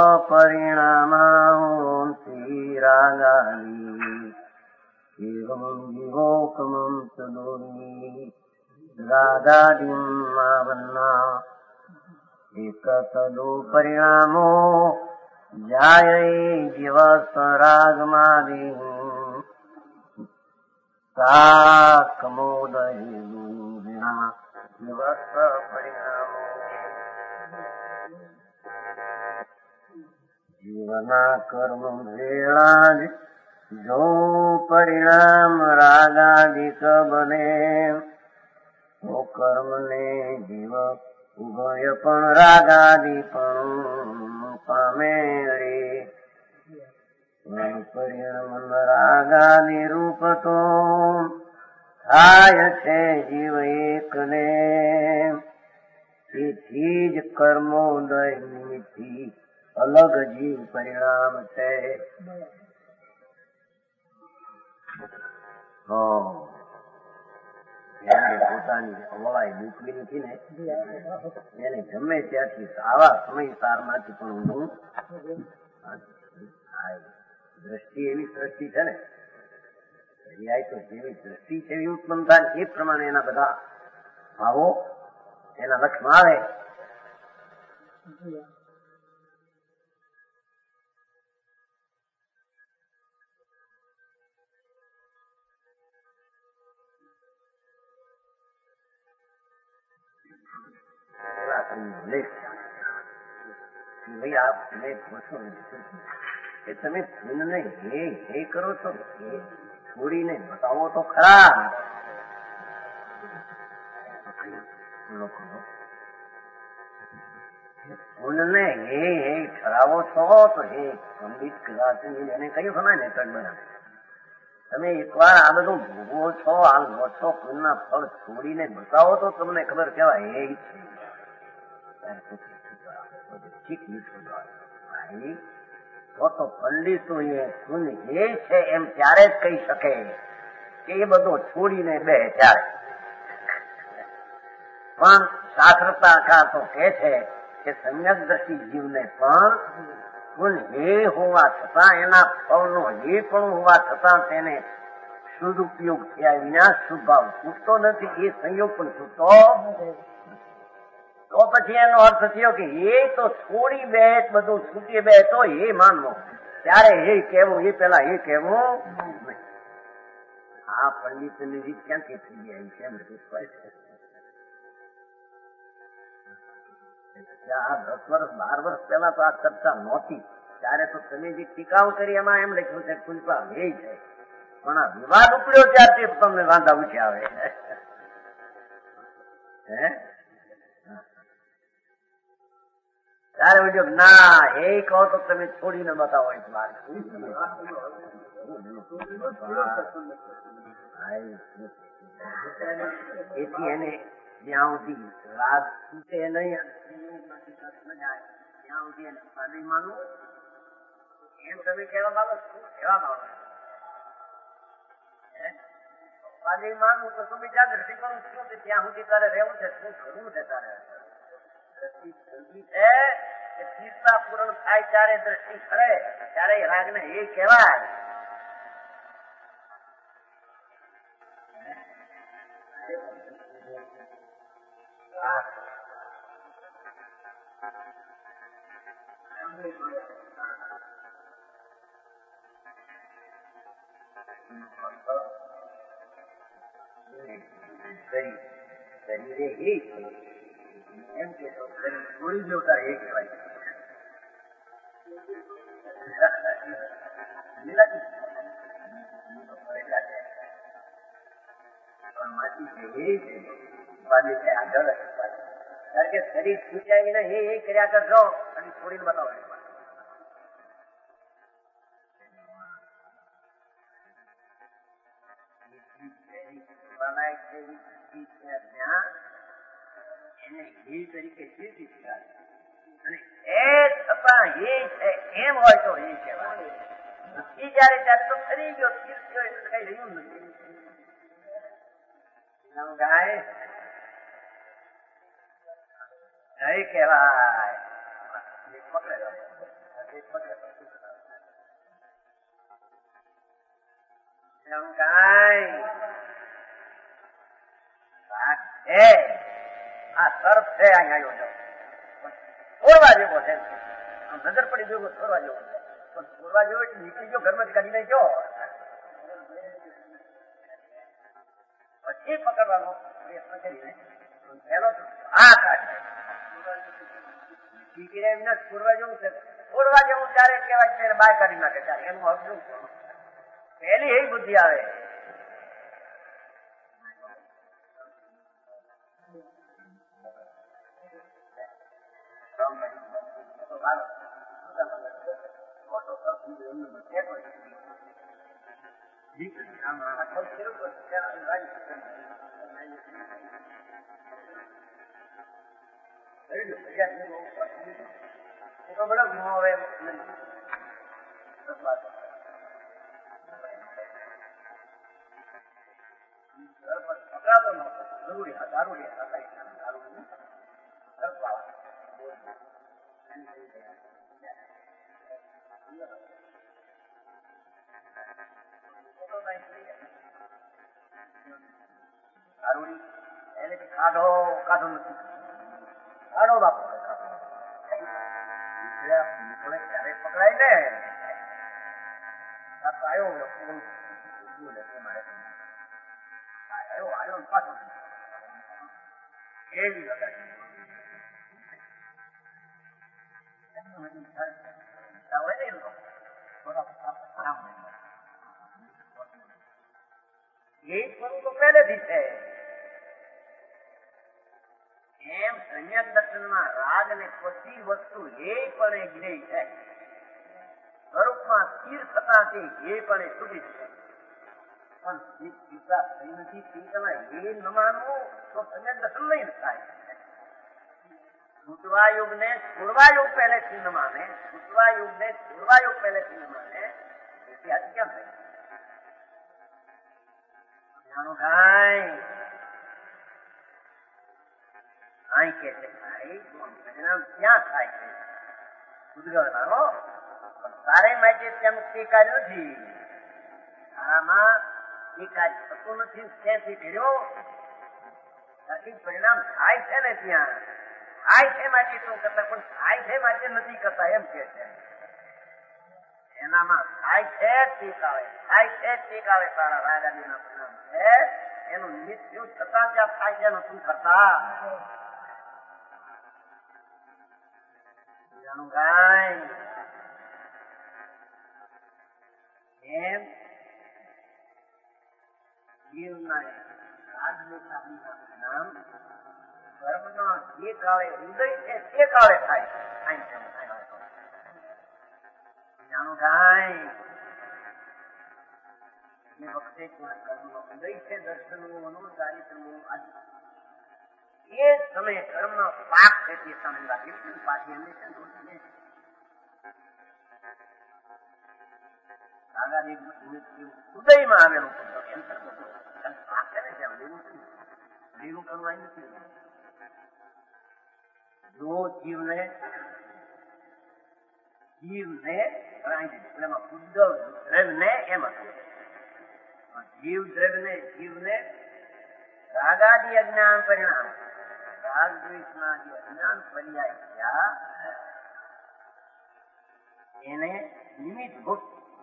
પરિણામાંતિ રાગાલી એવં જીવોકમં તદોરી રાગાદિમાવન્ના એક તદો પરિણામો જાય દિવસ રાગમાદી સાકમોદય દિવસ પરિણામો જીવના કર્મ વેળા જો પરિણામ રાગાદિક બને તો કર્મને જીવ ઉભય પણ રાગાદિ પણ પામે રે પરિણામ રાગાદિ રૂપ તો થાય છે જીવ એકને તેથી જ કર્મોદય નિમિત્તથી અલગ જીવ પરિણામ છે. પોતાની અવળાઈ મૂકવી નથી ને એને ગમે ત્યાંથી આવા સમયસાર માંથી પણ હું દ્રષ્ટિ એવી દ્રષ્ટિ છે ને તો જેવી દ્રષ્ટિ છે એવી ઉત્પન્ન થાય એ પ્રમાણે એના બધા ભાવો એના લક્ષમાં આવે. તમે ફૂલને હે હે કરો છો છોડીને બતાવો તો ખરા લોકો ફૂલને હે હે ઠરાવો છો તો હે પંડિત કદાચ એને કયું ખબર ને તક બનાવે. તમે એકવાર આ બધું ભોગવો છો આ લો છો ફૂલના ફળ છોડીને બતાવો તો તમને ખબર કેવાય હે છે તો પંડિતો એ ફૂલ એ છે એમ ત્યારે જ કહી શકે કે એ બધો છોડીને બે ત્યારે પણ શાસ્ત્રતા તો કે છે કે સમ્યક દ્રષ્ટિ જીવને પણ ફૂલ હે હોવા છતાં એના ફળનો હે પણ હોવા છતાં તેને શુદ્ધ ઉપયોગ થયા વિના શુભ ભાવ છૂટતો નથી. એ સંયોગ પણ છૂટતો તો પછી એનો અર્થ થયો કે એ તો છોડી બે બધું છૂટી બે તો એ માનવો ત્યારે એ કહેવું, એ પેલા એ કહેવું નહીં. આ પંડિતની રીત ક્યાંથી થઈ ગયા કેમ પૂછવાય છે? આ દસ વર્ષ બાર વર્ષ પહેલા તો આ ચર્ચા નહોતી. ત્યારે તો તમે જે ટીકાઓ કરી એમાં એમ લખ્યું છે કુલપા લે છે, પણ આ વિવાદ ઉપડ્યો ત્યારથી તમને વાંધા ઉઠ્યા આવે. હે ત્યારે ઉદ્યોગ ના એ કહો તો તમે છોડીને બતાવો. એથી એને જ્યાં સુધી રાગ તૂટે નહીં, ત્યાં સુધી એને પાણી માનવું એમ તમે કહેવા માંગો શું કહેવા માંગો? પાણી માનવું તો તમે જ્યાં દ્રષ્ટિ કરું શું છે ત્યાં સુધી તારે રહેવું છે, શું કરવું છે તારે? દ્રષ્ટિ ખરી છે કે તીર્થા પૂરણ થાય ત્યારે દ્રષ્ટિ ખરે ત્યારે રાગ ને એ કહેવાય. શરીરે એ છે એમ કે છોડી દો તારે એ કહેવાય. કારણ કે શરીર છૂટ્યા વિના એ એ કર્યા કરશો અને છોડીને બતાવો. એને હિલ તરીકે ચીરતી શીખાય અને એ છતાં એ છે એમ હોય તો એ કહેવાય. નથી જયારે ત્યારે તો ફરી ગયો તીર્થ ગયો એટલે કઈ રહ્યું નથી. ગાય જય કહેવાય. આ સર્ફ છે અહીંયા છોડવા જેવો છે, નજર પડી ગયો છોડવા જેવો છે, પણ છોડવા જેવો એટલે નીકળી ગયો ઘરમાં કાઢી નહીં ગયો પછી પકડવાનો પ્રયત્ન કરીને પેલો આ કાઢે વિના છોડવા જેવું છે. છોડવા જેવું ત્યારે કહેવાય છે બહાર કાઢી નાખે ત્યારે એનું અવજું પહેલી એ બુદ્ધિ આવે. બડો ગુનો હવે પકડાતો નતો જરૂરી હા દારૂ દારૂડી એને કાઢો કાઢો નથી કાઢો બાપુ નીકળે ત્યારે પકડાય ને આવ્યો આવ્યો આવ્યો પાછો એવી એ સ્વરૂપ પહેલેથી છે. એમ સમ્યક દર્શનમાં રાગ ને બધી વસ્તુ એ પણ એ જ્ઞેય છે. સ્વરૂપમાં સ્થિર થતાથી એ પણ એ છૂટી છે. પણ જે ચિંતા થઈ નથી તે તમે એ ન માનવું તો સમ્યક દર્શન નહીં થાય. છૂટવા યુગ ને છોડવા યુગ પહેલેથી ન માને, છૂટવા યુગ ને છોડવા યુગ પહેલેથી ન માને એથી આજ ક્યાં થાય? અહીં કે છે પરિણામ ક્યાં થાય છે? ઉદગવનારો તારે માટે તેમ તે કાર્ય નથી. આમાં એ કાર્ય થતું નથી ત્યાંથી કર્યો બાકી પરિણામ થાય છે ને ત્યાં થાય છે માટે શું કરતા પણ થાય છે માટે નથી કરતા એમ કે છે. એનામાં થાય છે ઠીક આવે થાય છે ઠીક આવે તારા રાગાદીના પરિણામ છે એનું મૃત્યુ છતાં ત્યાં થાય છે એનું શું કરતા જાણું કાંઈ એમ જીવના રાજનીતિના પરિણામ કર્મનો જે કાળે ઉદય છે તે કાળે થાય જાણું કાંઈ એ વખતે કર્મનો ઉદય છે દર્શનનું ચારિત્રનું એ સમયે કર્મનો પાક છે તે સમય બિલકુલ પાછી એમને છે ઉદયમાં આવેલું પાક છે ને ત્યાં લેવું લેવું કરવા નથી જો જીવને જીવને એમાં ઉદ્ધવ દ્રવ્યને એમ હતું જીવ દ્રવ્યને જીવને રાગાદી અજ્ઞાન પરિણામ રાગ દ્વેષના જે અજ્ઞાન પર્યાય થયા એને નિમિત્તભૂત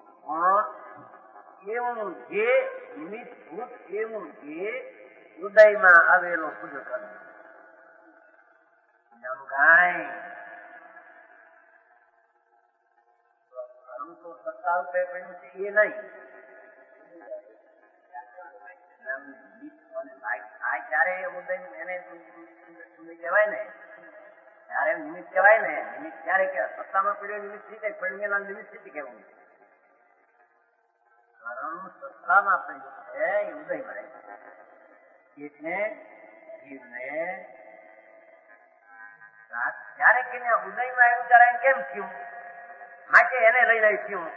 પણ એવું જે નિમિત્તભૂત એવું જે ઉદયમાં આવેલો પૂજો કરે કાંઈ તો સત્તા રૂપે પડ્યું છે એ નહીં ત્યારે ઉદય એને કહેવાય ને ત્યારે નિમિત્ત કહેવાય ને નિમિત્ત ક્યારે કે સત્તામાં પડ્યો નિમિત્ત રીતે પડેલા નિમિત્ત રીતે કેવું કારણ સત્તામાં પડ્યું છે એ ઉદય મળે એટલે જીવને ત્યારે કે ઉદયમાં એવું ત્યારે કેમ થયું માટે એને લઈ લઈ થયું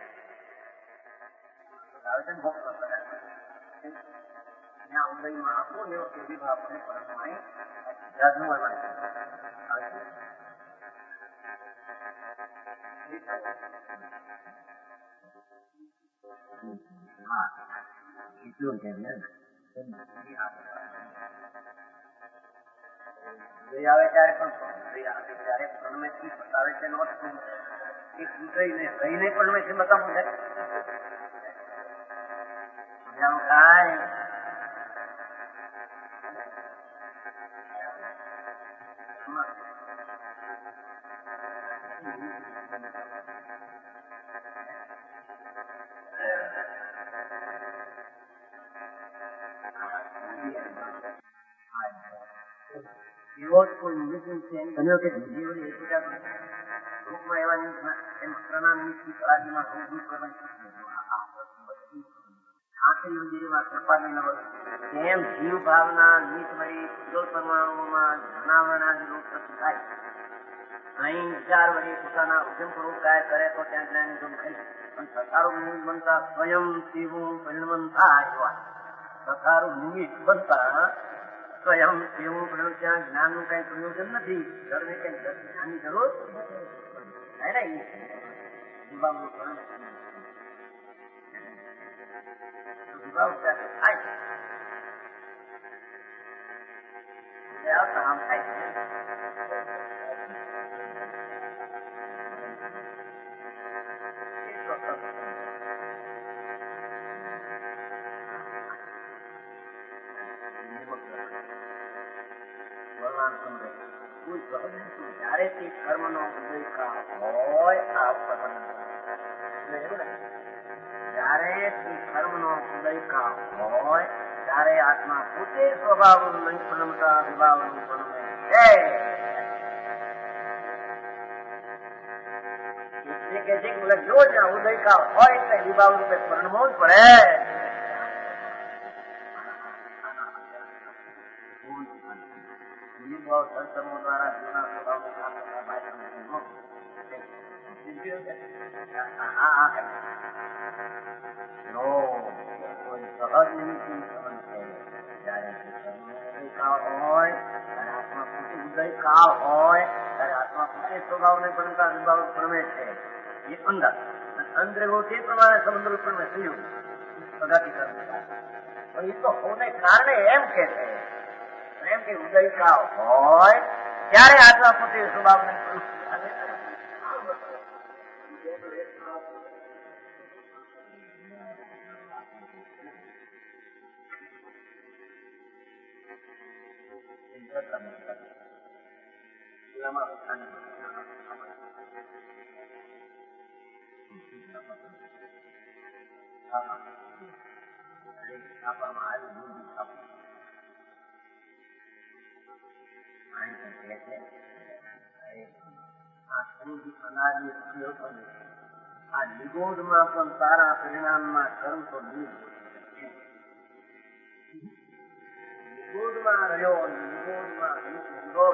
ઉદયમાં આખો એવો કે વિભાગ હા એટલું કે આવે ત્યારે પણ આવે ત્યારે પરમેથી બતાવે છે એક ઉદયને રહીને પરમેથી બતાવવું છે કાંઈ એવો જ કોઈ નિમિત્ત છે બન્યો કે જીવન એકબીજા રૂપમાં એવા એમ પ્રણામ નિશ્ચિત કલાજીમાં રૂપ કરવાની એમ જીવ ભાવના નિતમરી ઉજ્જવલ પરમાણુઓમાં જનાવરણાની રૂપ પ્રતિ થાય અહીં વિચાર વળી પોતાના ઉદ્યમ પૂર્વક કાય કરે તો ત્યાં જ્ઞાન ગુમ થઈ પણ સથારું નિમિત્ત બનતા સ્વયં તેવું પરિણમન થાય સથારું નિમિત્ત બનતા સ્વયં એવું ભણ્યું ત્યાં જ્ઞાન નું કઈ પ્રયોજન નથી ઘરને કઈ જ્ઞાનની જરૂર થાય ને વિભાગ વિભાગ થાય કામ થાય છે જયારે તે કર્મ નો ઉદય હોય જયારે તે કર્મ નો ઉદય હોય ત્યારે આત્મા પોતે સ્વભાવ નહીં પ્રણમતા વિભાવ નું પ્રણમે છે એટલે કે છે કે જો જ્યાં ઉદય કા હોય એટલે વિભાવ રૂપે પ્રણમો જ પડે ધર્મો દ્વારા જૂના સ્વભાવ સહજ નિમિત્ત હોય ત્યારે આત્મા પોતે ઉદય કાળ હોય ત્યારે આત્મા પોતે સ્વભાવ ને બનતા વિભાવ પ્રમે છે એ અંદર અંદર એવો તે પ્રમાણે સમુદ્ર પ્રમે થયું પ્રગતિ કરવું પણ એ તો હોને કારણે એમ કે છે એમ કે ઉદય કાળ હોય ત્યારે આત્મા પોતે સ્વભાવ ને આ નિગોદમાં પણ સારા પરિણામમાં કર્મ તો નિગોદમાં રહ્યો નિગોદમાં નિગોદ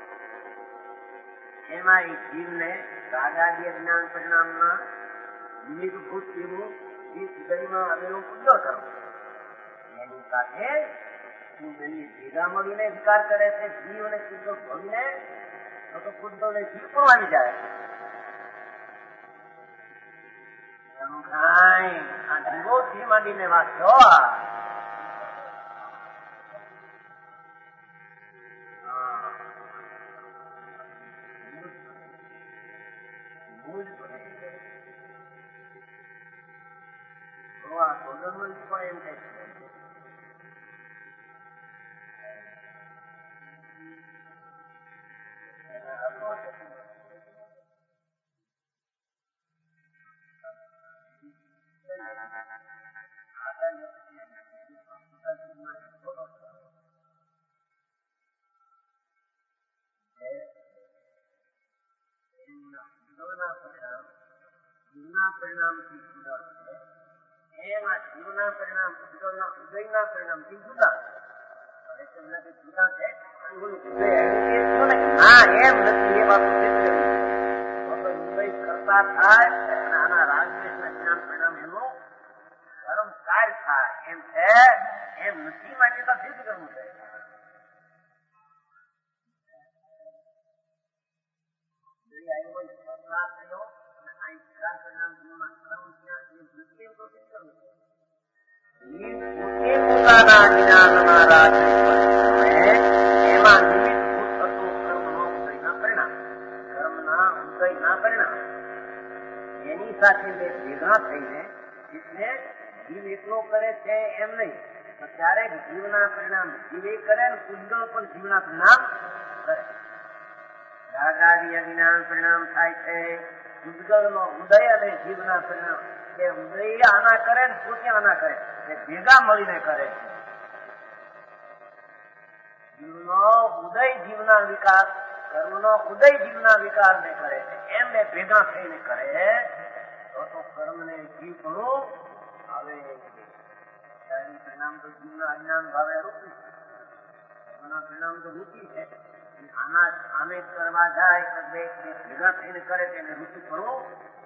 એમાં એ જીવને રાગાદીય જ્ઞાન પરિણામમાં નિમિત્તભૂત એવું એ હૃદયમાં આવેલું શુદ્ધ કર્મ એની સાથે ભેગા મળીને વિકાર કરે છે જીવ અને શુદ્ધ ભોગીને તો શુદ્ધ ને જીવ પણ આવી જાય. આ નિગોદથી માંડીને વાત છો. પણ એમ કહે છે જીવના પરિણામથી જુદા છે એમાં જીવના પરિણામ ઉદયના પરિણામથી જુદા જુદા છે ના એમ નથી. એ વાત ઉદય કરતા થાય અને આના રાજદેશના જ્ઞાન પરિણામ એનું ધર્મ કાર્ય થાય એમ છે એમ નથી. માટે તો સિદ્ધ કરવું છે. પોતાના જ્ઞાનના એમાં નિમિત્તભૂત થતું કર્મનો ઉદયના પરિણામ કર્મના ઉદયના પરિણામ એની સાથે બે ભેગા થઈને એટલે જીવ એકલો કરે છે એમ નહીં. ક્યારેક જીવના પરિણામ જીવે કરે ને ઉદ્ગલ પણ જીવના પરિણામ કરે. રાગાદી અજ્ઞાન પરિણામ થાય છે. ઉદ્ગલ નો ઉદય અને જીવના પરિણામ એ ઉદય આના કરે ને પોતે આના કરે એ ભેગા મળીને કરે છે. જીવનો ઉદય જીવના વિકાસ કર્મનો ઉદય જીવના વિકાસ ને કરે છે એમ બે ભેગા થઈને કરે તો તો કર્મ ને જીવ ઘણું આવે. પરિણામ તો જીવના અજ્ઞાન ભાવે રૂપી કર્મના પરિણામ તો રૂપી છે. આના આને કરવા જાય તો બે ભેગા થઈને કરે તેને રૂચિ કરવું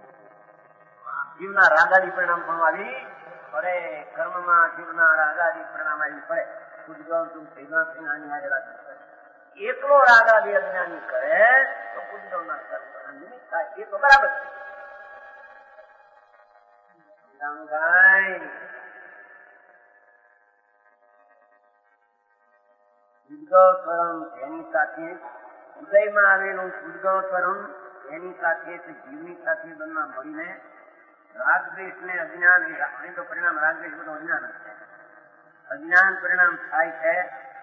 જીવના રાગાદી પરિણામ પણ આવી પડે. કર્મમાં જીવના રાગાદી પરિણામ આવી પડે. પૂજગલ ભેગા થઈને આની હાજર કરે. એકલો રાગાદી અજ્ઞાની કરે તો પૂજગલ ના કર્મ નિમિત્ત થાય એ તો બરાબર છે. ઉદ્ગલ કર્મ એની સાથે ઉદયમાં આવેલું ઉદ્ગલ કર્મ એની સાથે જીવની સાથે બંને મળીને રાગદ્વેષ ને અજ્ઞાન એ તો પરિણામ રાગદ્વેષ બધું અજ્ઞાન જ છે. અજ્ઞાન પરિણામ થાય છે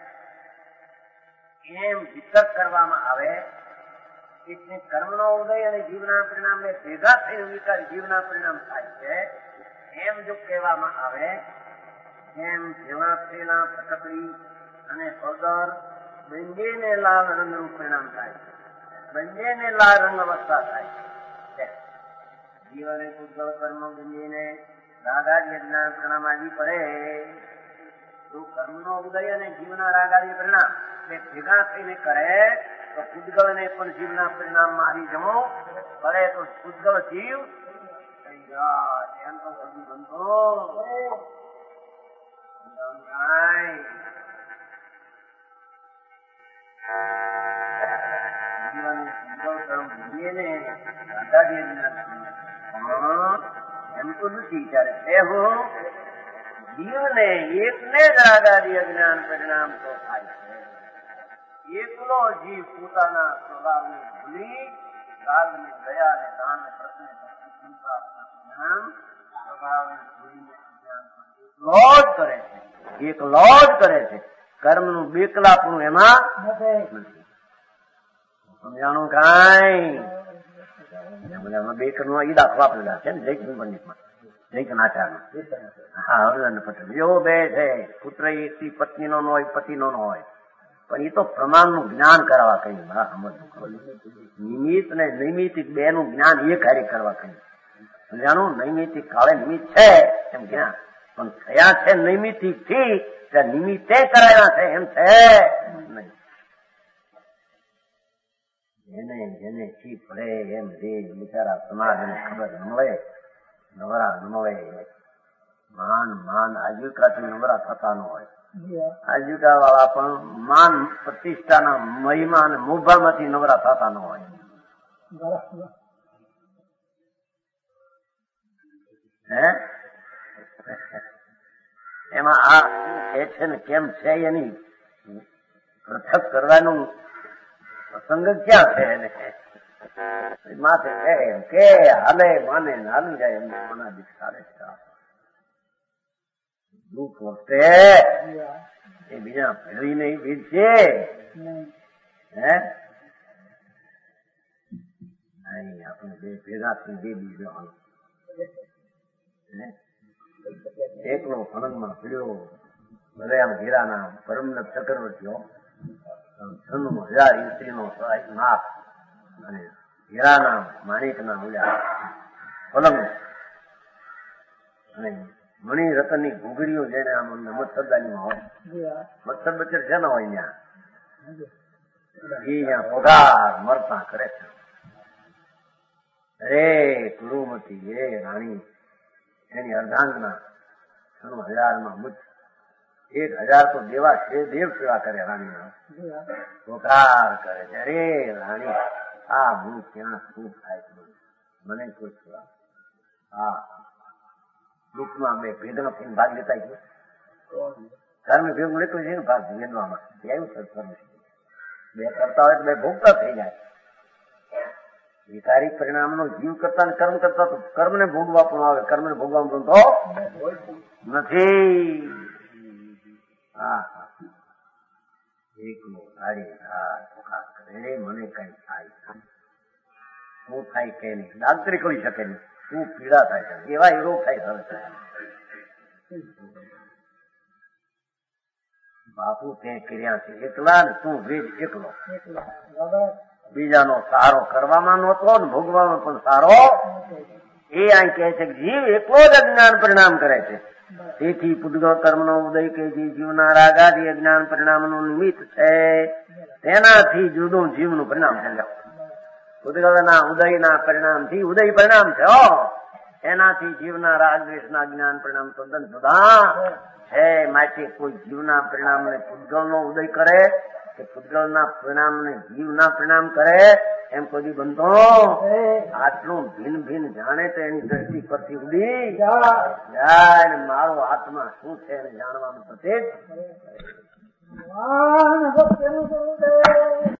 એમ વિતર્ક કરવામાં આવે એટલે કર્મનો ઉદય અને જીવના પરિણામ ને ભેગા થઈને વિચાર જીવના પરિણામ થાય છે એમ જો કહેવામાં આવે એમ જેવા થયેલા ફટકડી અને પગર બંનેને લાલ રંગનું પરિણામ થાય છે. બંનેને લાલ રંગ અવસ્થા થાય છે. જીવ અને ઉદ્ગલ કર્મ બંનેને રાગાદી જ્ઞાન પરિણામ આવી પડે તો કર્મનો ઉદય અને જીવના રાગાદી પરિણામ એ ભેગા થઈને કરે તો ઉદ્ગલ ને પણ જીવના પરિણામમાં આવી જવું પડે તો ઉદ્ગલ જીવ થઈ જાય. એમ તો બધું બનતો એમ તો નથી ત્યારે એવું જીવને એકને જ રાગાદી અજ્ઞાન પરિણામ તો થાય છે. એકલો જીવ પોતાના સ્વભાવને ભૂલી રાગને દયા ને દાન પ્રત્યે સ્વભાવને ભૂલીને એકલો જ કરે છે. એકલો જ કરે છે કર્મનું બેકલાપણું એમાં નથી. સમજાણું કાંઈ બેકર નો ઈ દાખલો આપેલા છે ને જૈન પંડિતમાં, જૈન આચાર્ય. હા, હરિવર્ણ પટેલ એવો બે છે, પુત્ર એકથી પત્ની નો હોય, પતિ નો હોય, પણ એ તો પ્રમાણનું જ્ઞાન કરવા કહ્યું. હા, સમજવું. નિમિત્ત ને નૈમિતિક બે નું જ્ઞાન એક હારે કરવા કહ્યું. સમજાણું? નૈમિતિક કાળે નિમિત્ત છે એમ જ્ઞાન, પણ થયા છે નૈમિતિક થી ત્યાં નિમિત્તે કરાયા છે એમ છે નહીં. જેને જેને છી પડે એમ રે બિચારા સમાજ ને ખબર ન મળે, નવરા ન મળે. માન માન આજીવિકાથી નવરા થતા ન હોય. આજીવિકા વાળા પણ માન પ્રતિષ્ઠાના મહિમા અને મોભામાંથી નવરા થતા ન હોય. હે એમાં આ છે છે ને કેમ છે એની પૃથક કરવાનું પ્રસંગ ક્યાં છે એને માથે છે એમ કે હાલે માને હાલી જાય એમ મના દીક્ષાડે છે. દુઃખ વખતે એ બીજા ભેળી નહીં બીજ છે. હે આપણે બે ભેગા થઈ બે બીજો એકલો ફળંગમાં પીડ્યો બધા હીરાના પરમનત ચક્રવર્તીઓ છન્નું હજાર ઇન્દ્રી નો નાથ અને હીરાના માણિકના બોલ્યા પલંગ અને મણી રતનની ઘૂઘરીઓ જેને આમ મચ્છરદાનીમાં હોય, મચ્છર બચ્ચર છે ને હોય ત્યાં એ ત્યાં પગાર મરતા કરે છે. અરે કુરુમતી એ રાણી એની અર્ધાંગના છન્નું હજારમાં મુચ્છ એક હજાર તો દેવા છે, દેવ સેવા કરે રાણી, પોકાર કરે છે. અરે રાણી આ હું ક્યાં શું થાય મને કોઈ સેવા. હા, દુઃખમાં મેં ભેદનો થઈને ભાગ લેતા ગયો. કર્મ ભેગું લેતો છે ને ભાગ ભેદવામાં એવું સત્સંગ બે કરતા હોય તો બે ભોગતા થઈ જાય. વિકારી પરિણામનો જીવ કરતા ને કર્મ કરતા તો કર્મને ભોગવા પણ આવે, કર્મને ભોગવા પણ તો નથી. હા એકલો ગાડી કરે મને કઈ થાય શું થાય કે નહીં, ડાક્ટરી કહી શકે નહીં. શું પીડા થાય છે એવા એ રોગ થાય સરસ. બાપુ તે કર્યા છે એકલા ને તું વેજ એકલો. બીજાનો સારો કરવામાં નહોતો ને ભોગવામાં પણ સારો. એ અહીં કહે છે કે જીવ એકલો જ અજ્ઞાન પરિણામ કરે છે. તેથી પૂતગલ કર્મનો ઉદય કે જે જીવના રાગાદી અજ્ઞાન પરિણામનું નિમિત્ત છે તેનાથી જુદું જીવનું પરિણામ છે. પૂતગલના ઉદયના પરિણામથી ઉદય પરિણામ છે. એનાથી જીવના રાગ દ્વેષના જ્ઞાન પરિણામ તદ્દન જુદા છે. માટે કોઈ જીવના પરિણામને પૂતગલનો ઉદય કરે કે પૂતગલના પરિણામને જીવના પરિણામ કરે એમ કોઈ બનતો. આટલું ભિન્ન ભિન્ન જાણે તો એની દ્રષ્ટિ પરથી ઉડી જાય ને મારો આત્મા શું છે એને જાણવાનું પ્રત્યેક